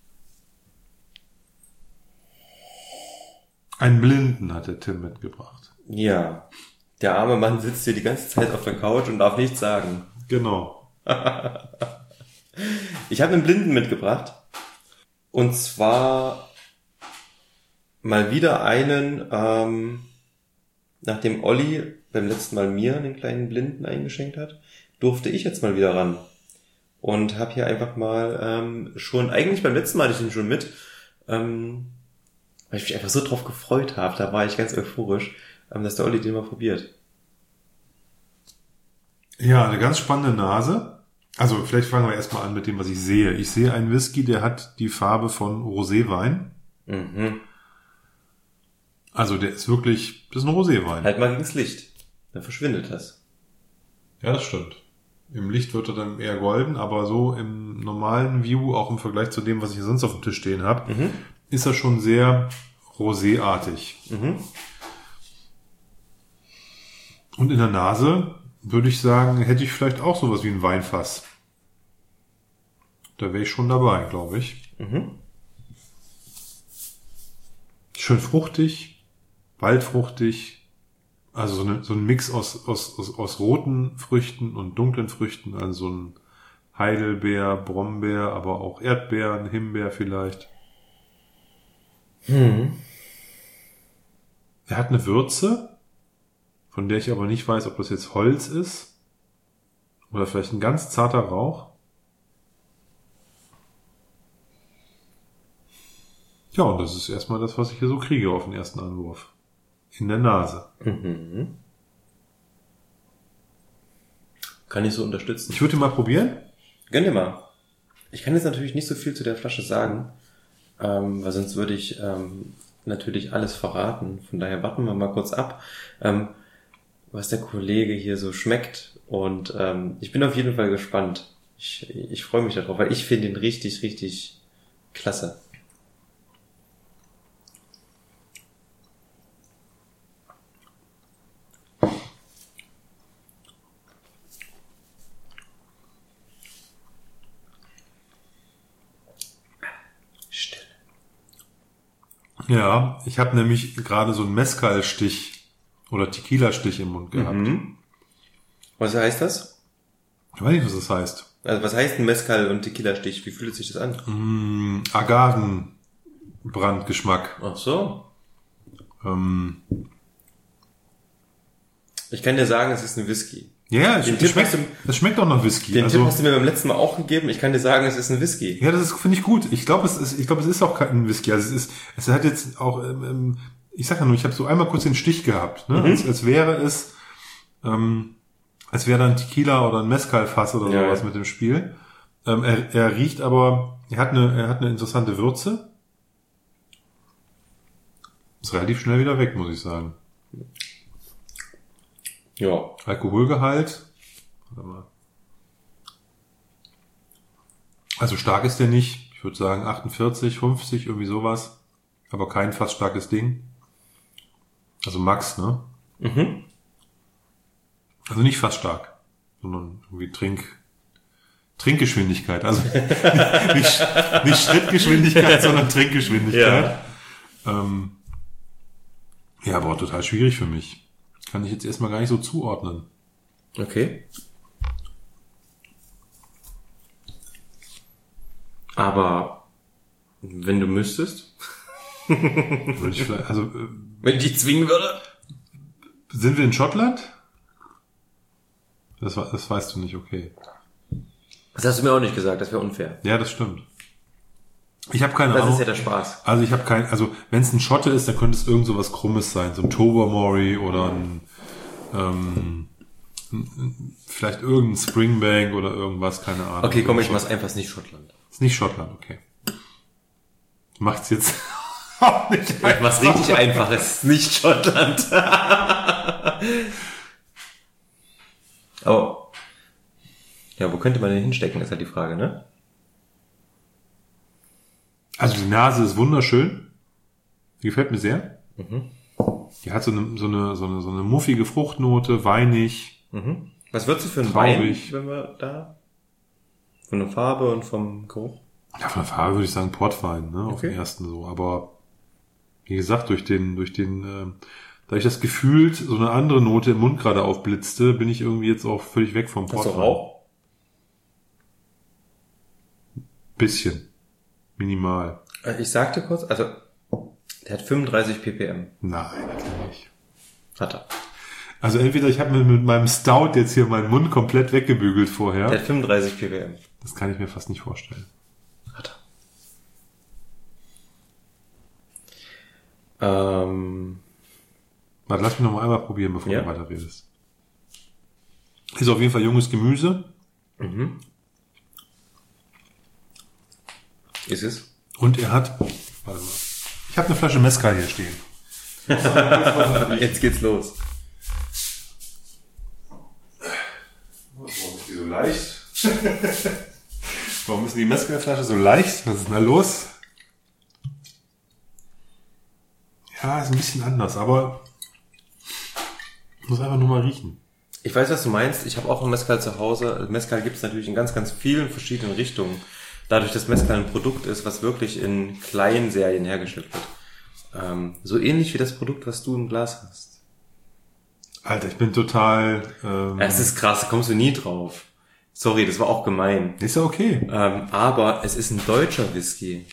Einen Blinden hat der Tim mitgebracht. Ja. Der arme Mann sitzt hier die ganze Zeit auf der Couch und darf nichts sagen. Genau. Ich habe einen Blinden mitgebracht. Und zwar mal wieder einen, nachdem Olli beim letzten Mal mir einen kleinen Blinden eingeschenkt hat, durfte ich jetzt mal wieder ran. Und habe hier einfach mal schon, eigentlich beim letzten Mal hatte ich ihn schon mit, weil ich mich einfach so drauf gefreut habe, da war ich ganz euphorisch, dass der Olli den mal probiert. Ja, eine ganz spannende Nase. Also vielleicht fangen wir erstmal an mit dem, was ich sehe. Ich sehe einen Whisky, der hat die Farbe von Roséwein. Mhm. Also der ist wirklich, das ist ein Roséwein. Halt mal gegens Licht, dann verschwindet das. Ja, das stimmt. Im Licht wird er dann eher golden, aber so im normalen View, auch im Vergleich zu dem, was ich hier sonst auf dem Tisch stehen habe, ist er schon sehr roséartig. Mhm. Und in der Nase würde ich sagen, hätte ich vielleicht auch sowas wie ein Weinfass. Da wäre ich schon dabei, glaube ich. Mhm. Schön fruchtig, waldfruchtig. Also so ein Mix aus roten Früchten und dunklen Früchten. Also so ein Heidelbeer, Brombeer, aber auch Erdbeeren, Himbeer vielleicht. Er hat eine Würze, von der ich aber nicht weiß, ob das jetzt Holz ist oder vielleicht ein ganz zarter Rauch. Ja, und das ist erstmal das, was ich hier so kriege auf den ersten Anwurf. In der Nase. Mhm. Kann ich so unterstützen. Ich würde mal probieren. Gönn dir mal. Ich kann jetzt natürlich nicht so viel zu der Flasche sagen, weil sonst würde ich natürlich alles verraten. Von daher warten wir mal kurz ab, was der Kollege hier so schmeckt. Und ich bin auf jeden Fall gespannt. Ich freue mich darauf, weil ich finde ihn richtig, richtig klasse. Ja, ich habe nämlich gerade so einen Mezcal-Stich oder Tequila-Stich im Mund gehabt. Mhm. Was heißt das? Ich weiß nicht, was das heißt. Also was heißt ein Mezcal und Tequila-Stich? Wie fühlt sich das an? Agavenbrandgeschmack. Ach so. Ich kann dir sagen, es ist ein Whisky. Ja, Den es Tipp schmeckt, hast du- das schmeckt auch nach Whisky. Den Also, Tipp hast du mir beim letzten Mal auch gegeben. Ich kann dir sagen, es ist ein Whisky. ja, das ist, finde ich gut. Ich glaube, es ist auch kein Whisky. Also es hat jetzt auch, ich sag ja nur, ich habe so einmal kurz den Stich gehabt, ne? Als wäre es, als wäre da ein Tequila oder ein Mezcal-Fass oder Ja, sowas ja. mit dem Spiel. Er riecht aber, er hat eine interessante Würze. Ist relativ schnell wieder weg, muss ich sagen. Ja. Alkoholgehalt. Warte mal. Also stark ist der nicht. Ich würde sagen 48, 50, irgendwie sowas. Aber kein fast starkes Ding. Also Max, ne? Mhm. Also nicht fast stark, sondern irgendwie Trinkgeschwindigkeit. Also nicht Schrittgeschwindigkeit, sondern Trinkgeschwindigkeit. Ja, aber auch total schwierig für mich. Kann ich jetzt erstmal gar nicht so zuordnen. Okay. Aber wenn du müsstest, Würde ich vielleicht, also wenn ich dich zwingen würde. sind wir in Schottland? Das weißt du nicht, okay. Das hast du mir auch nicht gesagt, das wäre unfair. Ja, das stimmt. Ich habe keine Das Ahnung. ist ja der Spaß. Also ich habe also wenn es ein Schotte ist, dann könnte es irgend so was Krummes sein, so ein Tobermory oder vielleicht irgendein Springbank oder irgendwas, keine Ahnung. Okay, komm, ich mach's einfach, ist nicht Schottland. Ist nicht Schottland, okay. Macht's jetzt auch nicht Ich mach's richtig einfach, es ist nicht Schottland. Aber, ja, wo könnte man den hinstecken, ist halt die Frage, ne? Also die Nase ist wunderschön. Die gefällt mir sehr. Die hat so eine muffige Fruchtnote, weinig. Mhm. Was würdest du für einen Traurig. Wein, wenn wir da? Von der Farbe und vom Geruch? Ja, von der Farbe würde ich sagen Portwein, ne, auf Okay. den ersten so. Aber wie gesagt, dadurch das gefühlt so eine andere Note im Mund gerade aufblitzte, bin ich irgendwie jetzt auch völlig weg vom Hast du Portwein. Rauch? Bisschen. Minimal. Ich sagte kurz, also der hat 35 ppm. Nein, natürlich nicht. Hat er. Also entweder ich habe mir mit meinem Stout jetzt hier meinen Mund komplett weggebügelt vorher. Der hat 35 ppm. Das kann ich mir fast nicht vorstellen. Hat er. Warte, lass mich noch mal einmal probieren, bevor Ja. du weiter redest. Ist auf jeden Fall junges Gemüse. Mhm. Ist es? Und er hat... Warte mal. Ich habe eine Flasche Mezcal hier stehen. Jetzt geht's los. Warum ist die so leicht? Warum ist die Mezcalflasche so leicht? Was ist denn da los? Ja, ist ein bisschen anders, aber ich muss einfach nur mal riechen. Ich weiß, was du meinst. Ich habe auch einen Mezcal zu Hause. Mezcal gibt es natürlich in ganz, ganz vielen verschiedenen Richtungen. Dadurch, dass Mezcal ein Produkt ist, was wirklich in kleinen Serien hergestellt wird. So ähnlich wie das Produkt, was du im Glas hast. Alter, ich bin total... Es ist krass, da kommst du nie drauf. Sorry, das war auch gemein. Ist ja okay. Aber es ist ein deutscher Whisky.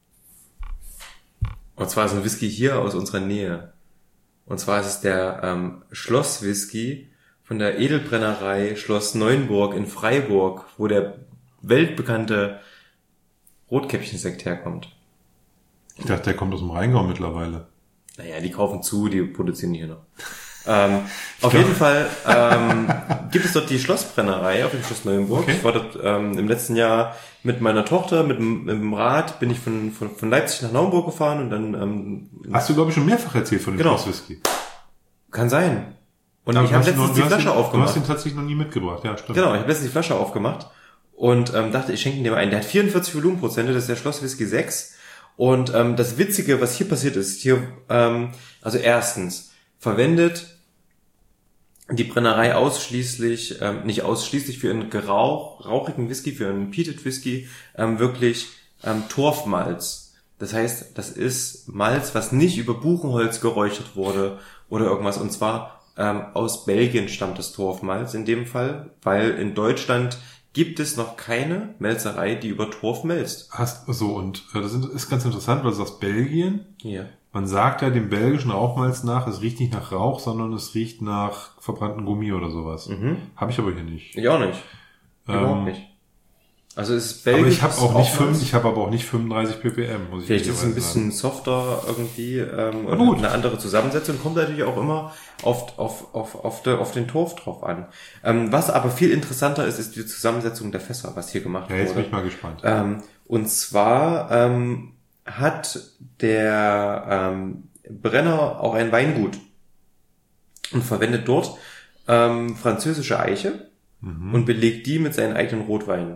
Und zwar ist ein Whisky hier aus unserer Nähe. Und zwar ist es der Schloss-Whisky von der Edelbrennerei Schloss Neuenburg in Freiburg, wo der weltbekannte Rotkäppchensekt herkommt. Ich dachte, der kommt aus dem Rheingau mittlerweile. Naja, die kaufen zu, die produzieren hier noch. Auf jeden Fall gibt es dort die Schlossbrennerei auf dem Schloss Neuenburg. Okay. Ich war dort im letzten Jahr mit meiner Tochter, mit dem Rad, bin ich von Leipzig nach Naumburg gefahren und dann... Hast du, glaube ich, schon mehrfach erzählt von dem Genau. Schloss-Whisky. Kann sein. Und Aber ich habe du hast ihn letztens noch- die du hast Flasche ihn- Du aufgemacht. hast ihn tatsächlich noch nie mitgebracht, ja, stimmt. Genau, ich habe letztens die Flasche aufgemacht und dachte, ich schenke ihn dir mal ein. Der hat 44 Volumenprozente, das ist der Schloss-Whisky 6. Und das Witzige, was hier passiert ist, hier, also erstens, verwendet die Brennerei ausschließlich, nicht ausschließlich für einen rauchigen Whisky, für einen Peated Whisky, wirklich Torfmalz. Das heißt, das ist Malz, was nicht über Buchenholz geräuchert wurde oder irgendwas. Und zwar aus Belgien stammt das Torfmalz in dem Fall, weil in Deutschland gibt es noch keine Melzerei, die über Torf melzt. Das ist ganz interessant, weil du sagst Belgien. Hier. Man sagt ja dem belgischen Rauchmalz nach, es riecht nicht nach Rauch, sondern es riecht nach verbrannten Gummi oder sowas. Habe ich aber hier nicht. Ich auch nicht. Überhaupt nicht. Also es ist Aber belgisch. ich habe aber auch nicht 35 ppm, muss ich Vielleicht ist es ein ehrlicherweise bisschen sagen. softer irgendwie und gut. eine andere Zusammensetzung. Kommt natürlich auch immer auf den Torf drauf an. Was aber viel interessanter ist, ist die Zusammensetzung der Fässer, was hier gemacht Ja, jetzt bin wurde. ich mal gespannt. Und zwar hat der Brenner auch ein Weingut und verwendet dort französische Eiche und belegt die mit seinen eigenen Rotweinen.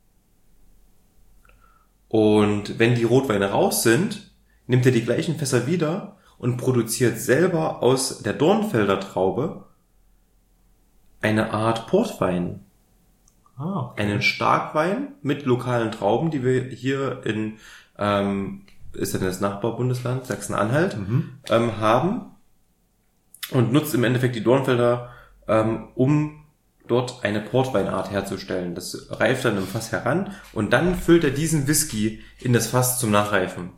Und wenn die Rotweine raus sind, nimmt er die gleichen Fässer wieder und produziert selber aus der Dornfelder Traube eine Art Portwein. Okay. Einen Starkwein mit lokalen Trauben, die wir hier in, ist ja das Nachbarbundesland, Sachsen-Anhalt, haben und nutzt im Endeffekt die Dornfelder, um dort eine Portweinart herzustellen. Das reift dann im Fass heran und dann füllt er diesen Whisky in das Fass zum Nachreifen.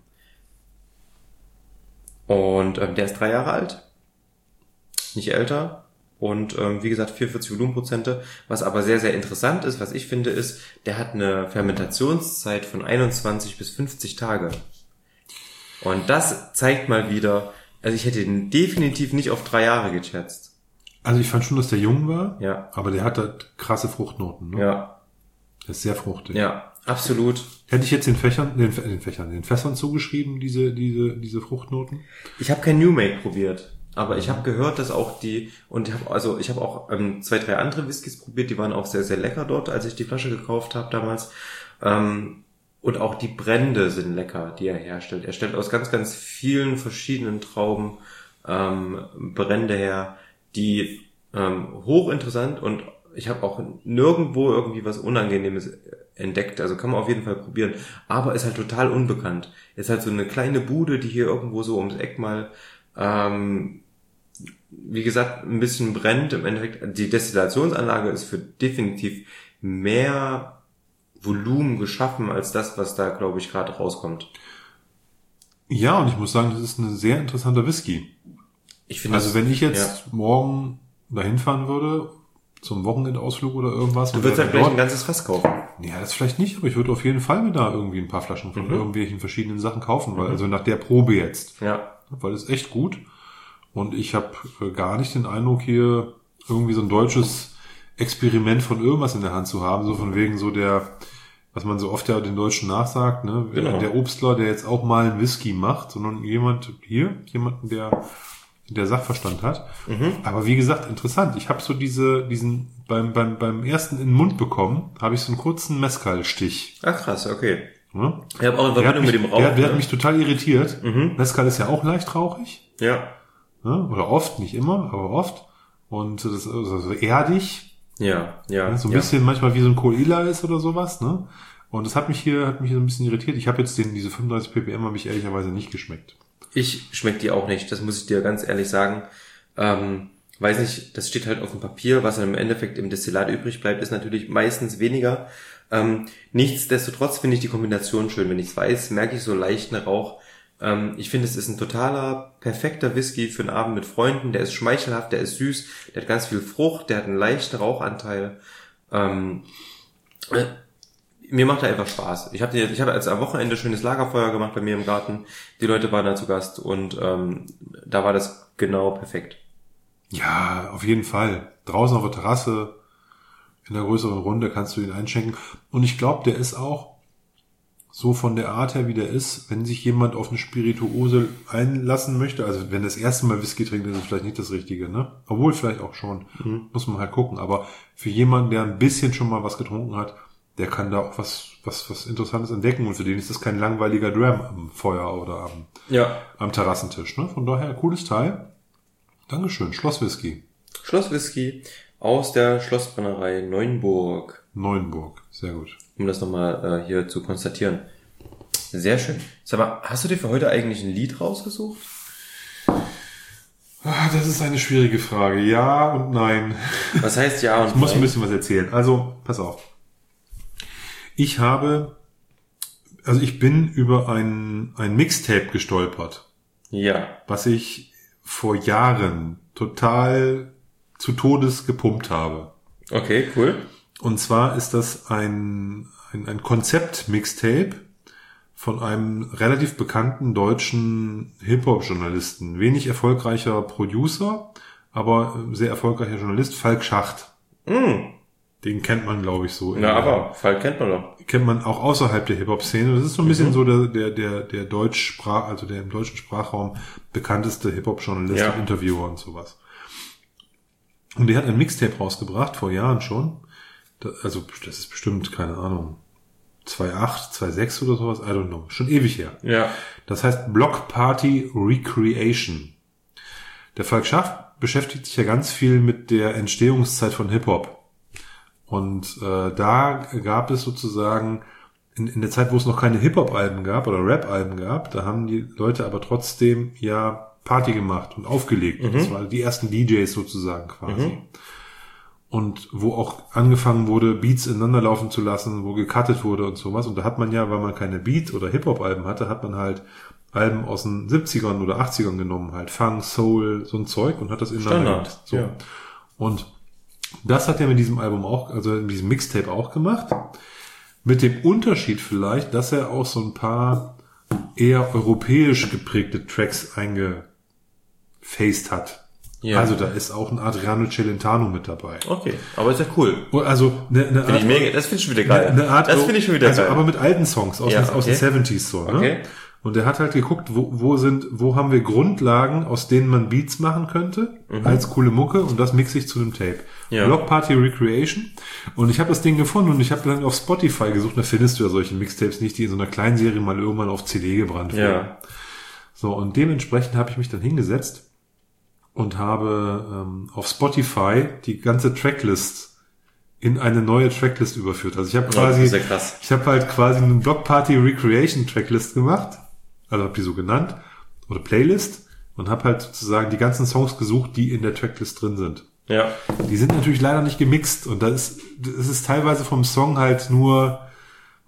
Und der ist 3 Jahre alt, nicht älter. Und wie gesagt 44 Volumenprozente. Was aber sehr, sehr interessant ist, was ich finde, ist, der hat eine Fermentationszeit von 21 bis 50 Tage. Und das zeigt mal wieder, also ich hätte ihn definitiv nicht auf 3 Jahre geschätzt. Also ich fand schon, dass der jung war, Ja. aber der hat halt krasse Fruchtnoten. Ne? Ja, Der ist sehr fruchtig. ja, absolut. Hätte ich jetzt den Fässern zugeschrieben, diese Fruchtnoten? Ich habe kein New Make probiert, aber ich habe gehört, dass auch ich habe auch 2, 3 andere Whiskys probiert, die waren auch sehr, sehr lecker dort, als ich die Flasche gekauft habe damals. Und auch die Brände sind lecker, die er herstellt. Er stellt aus ganz, ganz vielen verschiedenen Trauben Brände her, die hochinteressant, und ich habe auch nirgendwo irgendwie was Unangenehmes entdeckt. Also kann man auf jeden Fall probieren. Aber ist halt total unbekannt. Ist halt so eine kleine Bude, die hier irgendwo so ums Eck mal, wie gesagt, ein bisschen brennt. Im Endeffekt, die Destillationsanlage ist für definitiv mehr Volumen geschaffen als das, was da, glaube ich, gerade rauskommt. Ja, und ich muss sagen, das ist ein sehr interessanter Whisky. Ich finde Also wenn ich jetzt morgen dahin fahren würde, zum Wochenendausflug oder irgendwas. Du würdest halt gleich ein ganzes Fass kaufen. Ja, das vielleicht nicht, aber ich würde auf jeden Fall mir da irgendwie ein paar Flaschen von irgendwelchen verschiedenen Sachen kaufen, weil also nach der Probe jetzt. Ja. Weil es echt gut. Und ich habe gar nicht den Eindruck, hier irgendwie so ein deutsches Experiment von irgendwas in der Hand zu haben, so von wegen so was man so oft ja den Deutschen nachsagt, ne? Genau. Der Obstler, der jetzt auch mal einen Whisky macht, sondern jemanden, der Sachverstand hat. Aber wie gesagt, interessant. Ich habe so diesen beim ersten in den Mund bekommen, habe ich so einen kurzen Mezcal-Stich. Ach krass, okay. Ja? Ich habe auch in Verbindung mit dem Rauch. Der hat mich total irritiert. Mezcal ist ja auch leicht rauchig. Ja. Oder oft, nicht immer, aber oft. Und das ist also erdig. Ja. So ein bisschen manchmal wie so ein Coila ist oder sowas, ne? Und das hat mich hier so ein bisschen irritiert. Ich habe jetzt diese 35 ppm habe ich ehrlicherweise nicht geschmeckt. Ich schmeck die auch nicht, das muss ich dir ganz ehrlich sagen. Weiß nicht, das steht halt auf dem Papier, was dann im Endeffekt im Destillat übrig bleibt, ist natürlich meistens weniger. Nichtsdestotrotz finde ich die Kombination schön. Wenn ich es weiß, merke ich so leichten Rauch. Ich finde, es ist ein totaler, perfekter Whisky für einen Abend mit Freunden. Der ist schmeichelhaft, der ist süß, der hat ganz viel Frucht, der hat einen leichten Rauchanteil. Mir macht er einfach Spaß. Ich habe als am Wochenende schönes Lagerfeuer gemacht bei mir im Garten. Die Leute waren da zu Gast und da war das genau perfekt. Ja, auf jeden Fall. Draußen auf der Terrasse, in der größeren Runde kannst du ihn einschenken. Und ich glaube, der ist auch so von der Art her, wie der ist, wenn sich jemand auf eine Spirituose einlassen möchte, also wenn das erste Mal Whisky trinkt, ist es vielleicht nicht das Richtige, ne? Obwohl vielleicht auch schon. Muss man halt gucken. Aber für jemanden, der ein bisschen schon mal was getrunken hat, der kann da auch was Interessantes entdecken und für den ist das kein langweiliger Dram am Feuer oder am Terrassentisch, ne? Von daher, cooles Teil. Dankeschön. Schlosswhisky. Schlosswhisky aus der Schlossbrennerei Neuenburg. Neuenburg, sehr gut. Um das nochmal hier zu konstatieren. Sehr schön. Sag mal, hast du dir für heute eigentlich ein Lied rausgesucht? Das ist eine schwierige Frage. Ja und nein. Was heißt ja und nein? Ich muss ein bisschen was erzählen. Also, pass auf. Ich bin über ein Mixtape gestolpert. Ja. Was ich vor Jahren total zu Todes gepumpt habe. Okay, cool. Und zwar ist das ein Konzept-Mixtape von einem relativ bekannten deutschen Hip-Hop-Journalisten. Wenig erfolgreicher Producer, aber sehr erfolgreicher Journalist, Falk Schacht. Den kennt man, glaube ich, so. Aber Falk kennt man doch. Kennt man auch außerhalb der Hip-Hop-Szene. Das ist so ein bisschen so der Deutschsprach, also der im deutschen Sprachraum bekannteste Hip-Hop-Journalist und Interviewer und sowas. Und der hat ein Mixtape rausgebracht, vor Jahren schon. Also, das ist bestimmt, keine Ahnung, 2008, 2006 oder sowas, I don't know. Schon ewig her. Ja. Das heißt Block Party Recreation. Der Falk Schacht beschäftigt sich ja ganz viel mit der Entstehungszeit von Hip-Hop. Und da gab es sozusagen, in der Zeit, wo es noch keine Hip-Hop-Alben gab oder Rap-Alben gab, da haben die Leute aber trotzdem ja Party gemacht und aufgelegt. Das waren die ersten DJs sozusagen quasi. Und wo auch angefangen wurde, Beats ineinander laufen zu lassen, wo gecuttet wurde und sowas. Und da hat man ja, weil man keine Beat- oder Hip-Hop-Alben hatte, hat man halt Alben aus den 70ern oder 80ern genommen, halt Funk, Soul, so ein Zeug und hat das ineinander gemacht. So. Ja. Und das hat er mit diesem Album auch, also in diesem Mixtape auch gemacht. Mit dem Unterschied vielleicht, dass er auch so ein paar eher europäisch geprägte Tracks eingefaced hat. Ja. Also da ist auch ein Adriano Celentano mit dabei. Okay, aber ist ja cool. Also eine Art, Das finde ich schon wieder geil. Eine Art, das finde ich schon wieder geil. Aber mit alten Songs aus den 70s so. Ne? Okay. Und er hat halt geguckt, wo haben wir Grundlagen, aus denen man Beats machen könnte, als coole Mucke, und das mixe ich zu einem Tape. Ja. Block Party Recreation. Und ich habe das Ding gefunden und ich habe dann auf Spotify gesucht, da findest du ja solche Mixtapes nicht, die in so einer kleinen Serie mal irgendwann auf CD gebrannt wurden. Ja. So, und dementsprechend habe ich mich dann hingesetzt und habe auf Spotify die ganze Tracklist in eine neue Tracklist überführt. Also ich habe quasi, das ist ja krass. ich habe halt quasi eine Block Party Recreation Tracklist gemacht, also habe die so genannt, oder Playlist, und habe halt sozusagen die ganzen Songs gesucht, die in der Tracklist drin sind. Ja. Die sind natürlich leider nicht gemixt und es ist teilweise vom Song halt nur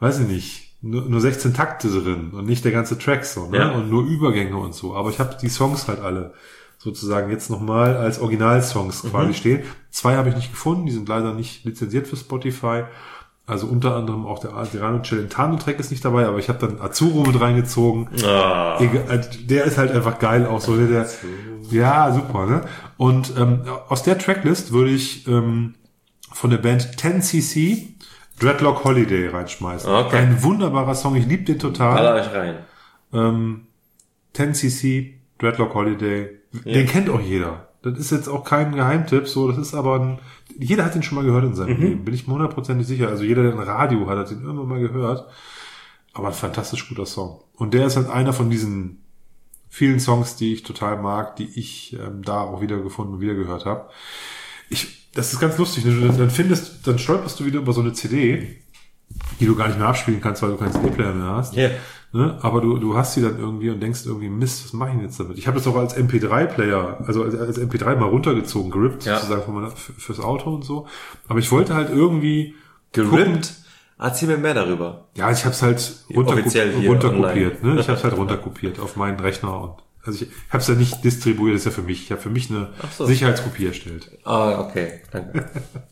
weiß ich nicht, nur 16 Takte drin und nicht der ganze Track so, ne? Ja. Und nur Übergänge und so. Aber ich habe die Songs halt alle sozusagen jetzt nochmal als Originalsongs quasi stehen. 2 habe ich nicht gefunden, die sind leider nicht lizenziert für Spotify. Also unter anderem auch der Adriano Celentano-Track ist nicht dabei, aber ich habe dann Azzurro mit reingezogen. Der ist halt einfach geil, auch so. Ja, super, ne? Und aus der Tracklist würde ich von der Band 10cc Dreadlock Holiday reinschmeißen. Okay. Ein wunderbarer Song, ich liebe den total. Baller euch rein. 10cc Dreadlock Holiday, den kennt auch jeder. Das ist jetzt auch kein Geheimtipp, so, das ist aber jeder hat den schon mal gehört in seinem Leben, bin ich mir 100% sicher. Also jeder, der ein Radio hat den irgendwann mal gehört. Aber ein fantastisch guter Song. Und der ist halt einer von diesen vielen Songs, die ich total mag, die ich da auch wieder gefunden und wieder gehört habe. Das ist ganz lustig, ne? Dann stolperst du wieder über so eine CD, die du gar nicht mehr abspielen kannst, weil du keinen CD-Player mehr hast. Yeah. Ne? Aber du hast sie dann irgendwie und denkst irgendwie, Mist, was mache ich denn jetzt damit? Ich habe das auch als MP3-Player, also als MP3 mal runtergezogen, gerippt, sozusagen fürs Auto und so. Aber ich wollte halt irgendwie gerippt? Erzähl mir mehr darüber. Ja, ich habe es halt runterkopiert. Ne? Ich habe es halt runterkopiert auf meinen Rechner. Und also ich habe es ja nicht distribuiert, das ist ja für mich. Ich habe für mich eine Sicherheitskopie erstellt. Ah, okay, danke.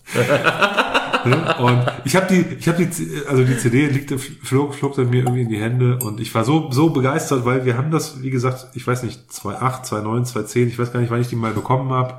Und ich habe die CD flog dann mir irgendwie in die Hände und ich war so begeistert, weil wir haben das, wie gesagt, ich weiß nicht, 2008, 2009, 2010, ich weiß gar nicht, wann ich die mal bekommen habe.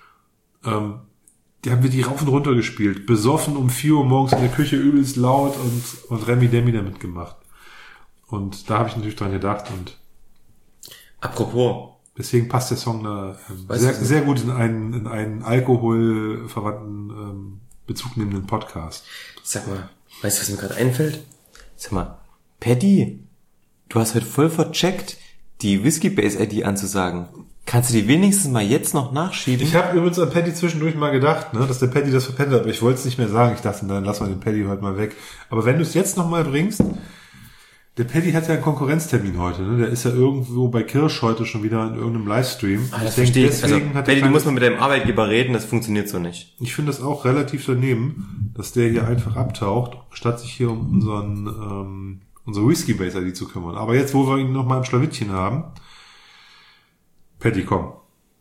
Die haben wir die rauf und runter gespielt, besoffen um 4 Uhr morgens in der Küche, übelst laut und Remi Demi damit gemacht. Und da habe ich natürlich dran gedacht und apropos, deswegen passt der Song da sehr gut in einen alkoholverwandten Bezug nehmenden Podcast. Sag mal, weißt du, was mir gerade einfällt? Sag mal, Paddy, du hast heute voll vercheckt, die Whiskey-Base-ID anzusagen. Kannst du die wenigstens mal jetzt noch nachschieben? Ich habe übrigens an Paddy zwischendurch mal gedacht, ne, dass der Paddy das verpennt hat, aber ich wollte es nicht mehr sagen. Ich dachte, dann lass mal den Paddy heute mal weg. Aber wenn du es jetzt noch mal bringst, der Paddy hat ja einen Konkurrenztermin heute, ne? Der ist ja irgendwo bei Kirsch heute schon wieder in irgendeinem Livestream. Das verstehe ich. Also, Paddy, du musst mal mit deinem Arbeitgeber reden, das funktioniert so nicht. Ich finde das auch relativ daneben, dass der hier einfach abtaucht, statt sich hier um unsere Whiskey-Base-ID zu kümmern. Aber jetzt, wo wir ihn noch mal im Schlawittchen haben, Paddy, komm.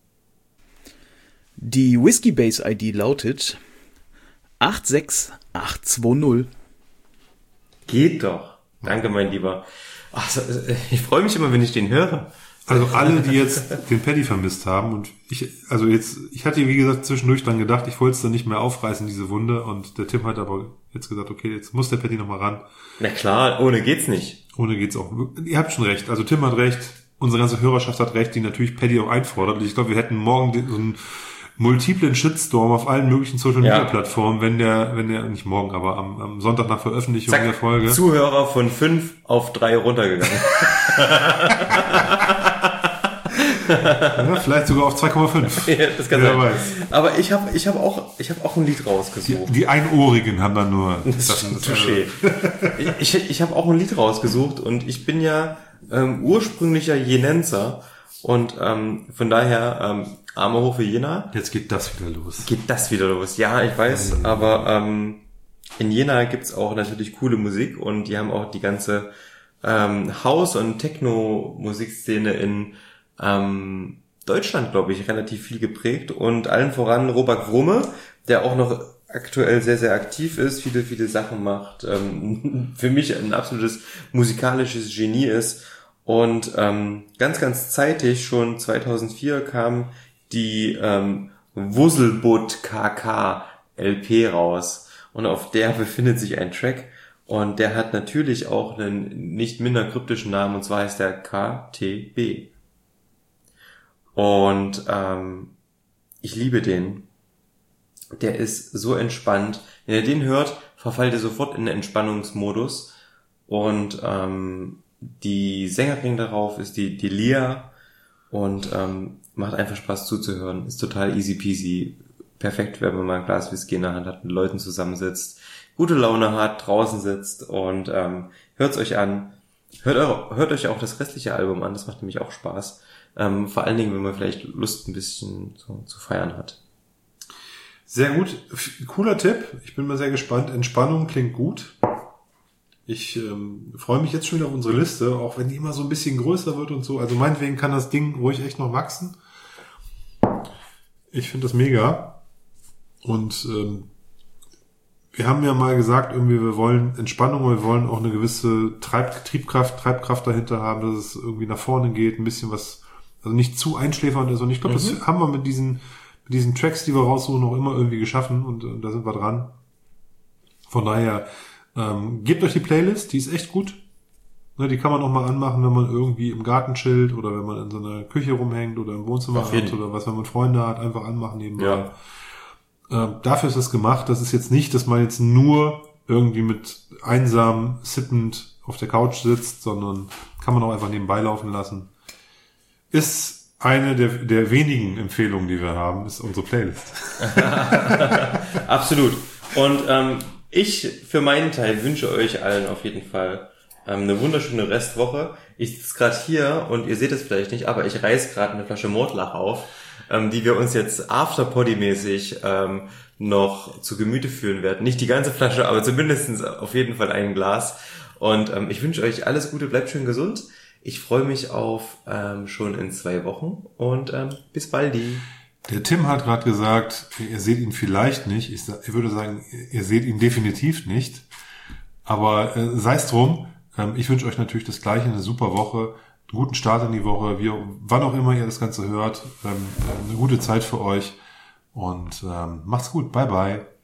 Die Whiskey-Base-ID lautet 86820. Geht doch. Danke, mein Lieber. Ach, ich freue mich immer, wenn ich den höre. Also alle, die jetzt den Paddy vermisst haben und ich hatte, wie gesagt, zwischendurch dann gedacht, ich wollte es dann nicht mehr aufreißen, diese Wunde, und der Tim hat aber jetzt gesagt, okay, jetzt muss der Paddy noch mal ran. Na klar, ohne geht's nicht. Ohne geht's auch. Ihr habt schon recht, also Tim hat recht, unsere ganze Hörerschaft hat recht, die natürlich Paddy auch einfordert. Und ich glaube, wir hätten morgen so einen multiplen Shitstorm auf allen möglichen Social-Media-Plattformen, wenn der, nicht morgen, aber am Sonntag nach Veröffentlichung der Folge. Zuhörer von 5 auf 3 runtergegangen. Ja, vielleicht sogar auf 2,5. Ja, das kann sein. Wer weiß. Aber ich hab auch ein Lied rausgesucht. Die Einohrigen haben dann nur... Touché. Ich habe auch ein Lied rausgesucht und ich bin ja ursprünglicher Jenenser und von daher Arme hoch für Jena. Jetzt geht das wieder los. Ja, ich weiß, aber in Jena gibt's auch natürlich coole Musik und die haben auch die ganze House- und Techno-Musikszene in Deutschland, glaube ich, relativ viel geprägt und allen voran Robert Grumme, der auch noch aktuell sehr, sehr aktiv ist, viele, viele Sachen macht, für mich ein absolutes musikalisches Genie ist und ganz, ganz zeitig, schon 2004 kam die Wuselbutt KK LP raus und auf der befindet sich ein Track und der hat natürlich auch einen nicht minder kryptischen Namen und zwar heißt der KTB. Und ich liebe den. Der ist so entspannt. Wenn ihr den hört, verfallt ihr sofort in den Entspannungsmodus. Und die Sängerin darauf ist die Lia. Und macht einfach Spaß zuzuhören. Ist total easy peasy. Perfekt, wenn man mal ein Glas Whisky in der Hand hat, mit Leuten zusammensitzt, gute Laune hat, draußen sitzt. Und hört's euch an. Hört euch auch das restliche Album an. Das macht nämlich auch Spaß. Vor allen Dingen, wenn man vielleicht Lust ein bisschen so zu feiern hat. Sehr gut. Cooler Tipp. Ich bin mal sehr gespannt. Entspannung klingt gut. Ich freue mich jetzt schon wieder auf unsere Liste, auch wenn die immer so ein bisschen größer wird und so. Also meinetwegen kann das Ding ruhig echt noch wachsen. Ich finde das mega. Und wir haben ja mal gesagt, irgendwie wir wollen Entspannung, wir wollen auch eine gewisse Treibkraft dahinter haben, dass es irgendwie nach vorne geht, ein bisschen was, also nicht zu einschläfernd ist. Und ich glaube, das haben wir mit diesen Tracks, die wir raussuchen, auch immer irgendwie geschaffen und da sind wir dran. Von daher, gebt euch die Playlist, die ist echt gut. Ne, die kann man auch mal anmachen, wenn man irgendwie im Garten chillt oder wenn man in so einer Küche rumhängt oder im Wohnzimmer hat oder was, wenn man Freunde hat, einfach anmachen nebenbei. Ja. Dafür ist das gemacht. Das ist jetzt nicht, dass man jetzt nur irgendwie mit einsam sippend auf der Couch sitzt, sondern kann man auch einfach nebenbei laufen lassen. Ist eine der wenigen Empfehlungen, die wir haben, ist unsere Playlist. Absolut. Und ich für meinen Teil wünsche euch allen auf jeden Fall eine wunderschöne Restwoche. Ich sitze gerade hier und ihr seht es vielleicht nicht, aber ich reiß gerade eine Flasche Mordlach auf, die wir uns jetzt After-Poddy-mäßig noch zu Gemüte führen werden. Nicht die ganze Flasche, aber zumindest auf jeden Fall ein Glas. Und ich wünsche euch alles Gute, bleibt schön gesund. Ich freue mich auf schon in 2 Wochen und bis baldi. Der Tim hat gerade gesagt, ihr seht ihn vielleicht nicht. Ich würde sagen, ihr seht ihn definitiv nicht. Aber sei es drum. Ich wünsche euch natürlich das Gleiche, eine super Woche, einen guten Start in die Woche, wann auch immer ihr das Ganze hört. Eine gute Zeit für euch und macht's gut. Bye, bye.